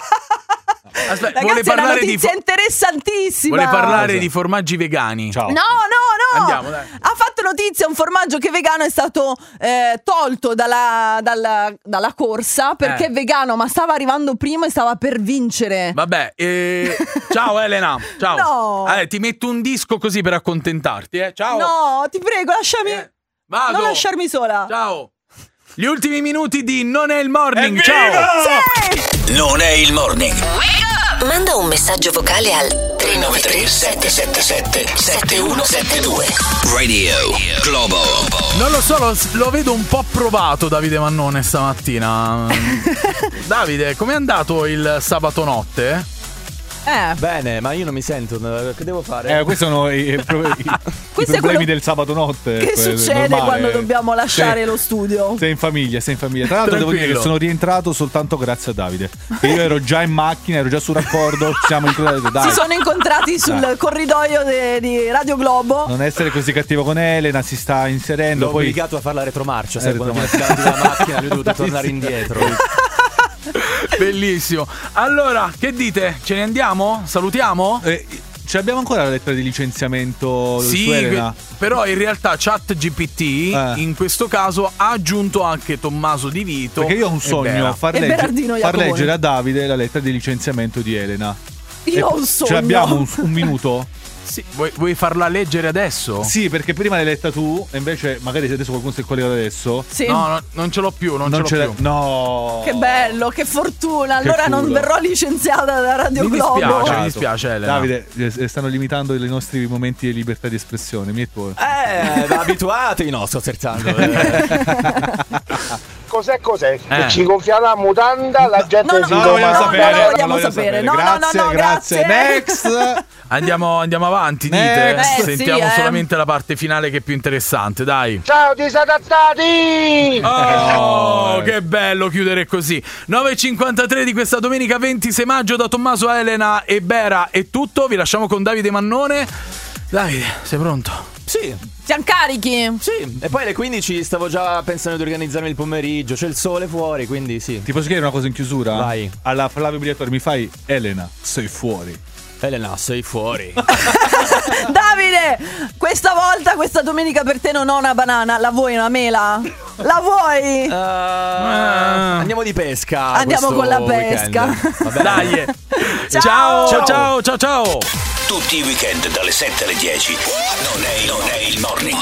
Aspetta, vuole Ragazzi, è una parlare di notizia fo- interessantissima. vuole parlare di formaggi vegani. Ciao. No, no, no. Andiamo, dai. Ha fatto notizia un formaggio che vegano è stato eh, tolto dalla, dalla- dalla corsa perché Eh. è vegano, ma stava arrivando prima e stava per vincere. Vabbè, eh, ciao Elena, ciao. No. Eh, ti metto un disco così per accontentarti, eh. Ciao. No, ti prego, lasciami. Eh, vado. Non lasciarmi sola. Ciao. Gli ultimi minuti di Non è il morning. Evviva! Ciao. Sì! Non è il morning. Manda un messaggio vocale al tre nove tre sette sette sette sette uno sette due. Radio Globo. Non lo so, lo, lo vedo un po' provato Davide Mannone stamattina. Davide, com'è andato il sabato notte? Eh. Bene, ma io non mi sento. Che devo fare? Eh, questi sono i, i- i Questo è problemi quello del sabato notte. Che que- succede normale. quando dobbiamo lasciare Sei- lo studio? Sei in famiglia, sei in famiglia. Tra l'altro devo dire che Tranquillo. sono rientrato soltanto grazie a Davide. Che io ero già in macchina, ero già su raccordo, ci siamo incontrati. Dai, Si sono incontrati sul Dai. corridoio de- di Radio Globo. non essere così cattivo con Elena, si sta inserendo. L'ho Poi obbligato a fare la retromarcia. Eh, Sai, quando mi retromarcia. ha tirato dalla macchina, lui è dovuto tornare indietro. Bellissimo. Allora, che dite? Ce ne andiamo? Salutiamo? Eh, ce l'abbiamo ancora la lettera di licenziamento Sì, su Elena? que- però in realtà ChatGPT Eh. in questo caso ha aggiunto anche Tommaso Di Vito. Perché io ho un e sogno, Bera. far, E legge- Berardino far Iacobone. leggere a Davide la lettera di licenziamento di Elena. Io E ho un sogno. Ce l'abbiamo un, un minuto? Sì, vuoi, vuoi farla leggere adesso? Sì, perché prima l'hai letta tu e invece magari se adesso qualcuno si è collegato adesso. Sì. No, no, non ce l'ho più, non, Non ce l'ho ce più. No. Che bello, che fortuna. Che Allora non culo. verrò licenziata da Radio Mi Globo. dispiace, mi dispiace, Elena. Davide, eh, stanno limitando i nostri momenti di libertà di espressione. Mi e tuo. Eh, abituatevi, no, sto scherzando. Cos'è cos'è? Eh. Che ci gonfia la mutanda, la gente no, si no, No, lo vogliamo no, no, sapere. no, lo vogliamo lo voglio sapere. No, no, grazie, no, no, grazie. grazie. Next. Andiamo, andiamo avanti, dite. Next. Eh, Sentiamo sì, eh. solamente la parte finale che è più interessante, dai. Ciao disadattati! Oh, che bello chiudere così. nove e cinquantatré di questa domenica ventisei maggio. Da Tommaso, Elena e Bera è tutto. Vi lasciamo con Davide Mannone. Davide, sei pronto? Sì. Siamo carichi. Sì, e poi alle quindici stavo già pensando di organizzarmi il pomeriggio. C'è il sole fuori, quindi sì. Ti posso chiedere una cosa in chiusura? Vai. Alla Flavio Briatore mi fai Elena, sei fuori. Elena, sei fuori. Davide, questa volta, questa domenica per te non ho una banana. La vuoi una mela? La vuoi? Uh, andiamo di pesca. Andiamo questo con la weekend. pesca. Va bene. Dai. Ciao. Ciao, ciao, ciao, ciao. Tutti i weekend dalle sette alle dieci. Non è, non è il morning.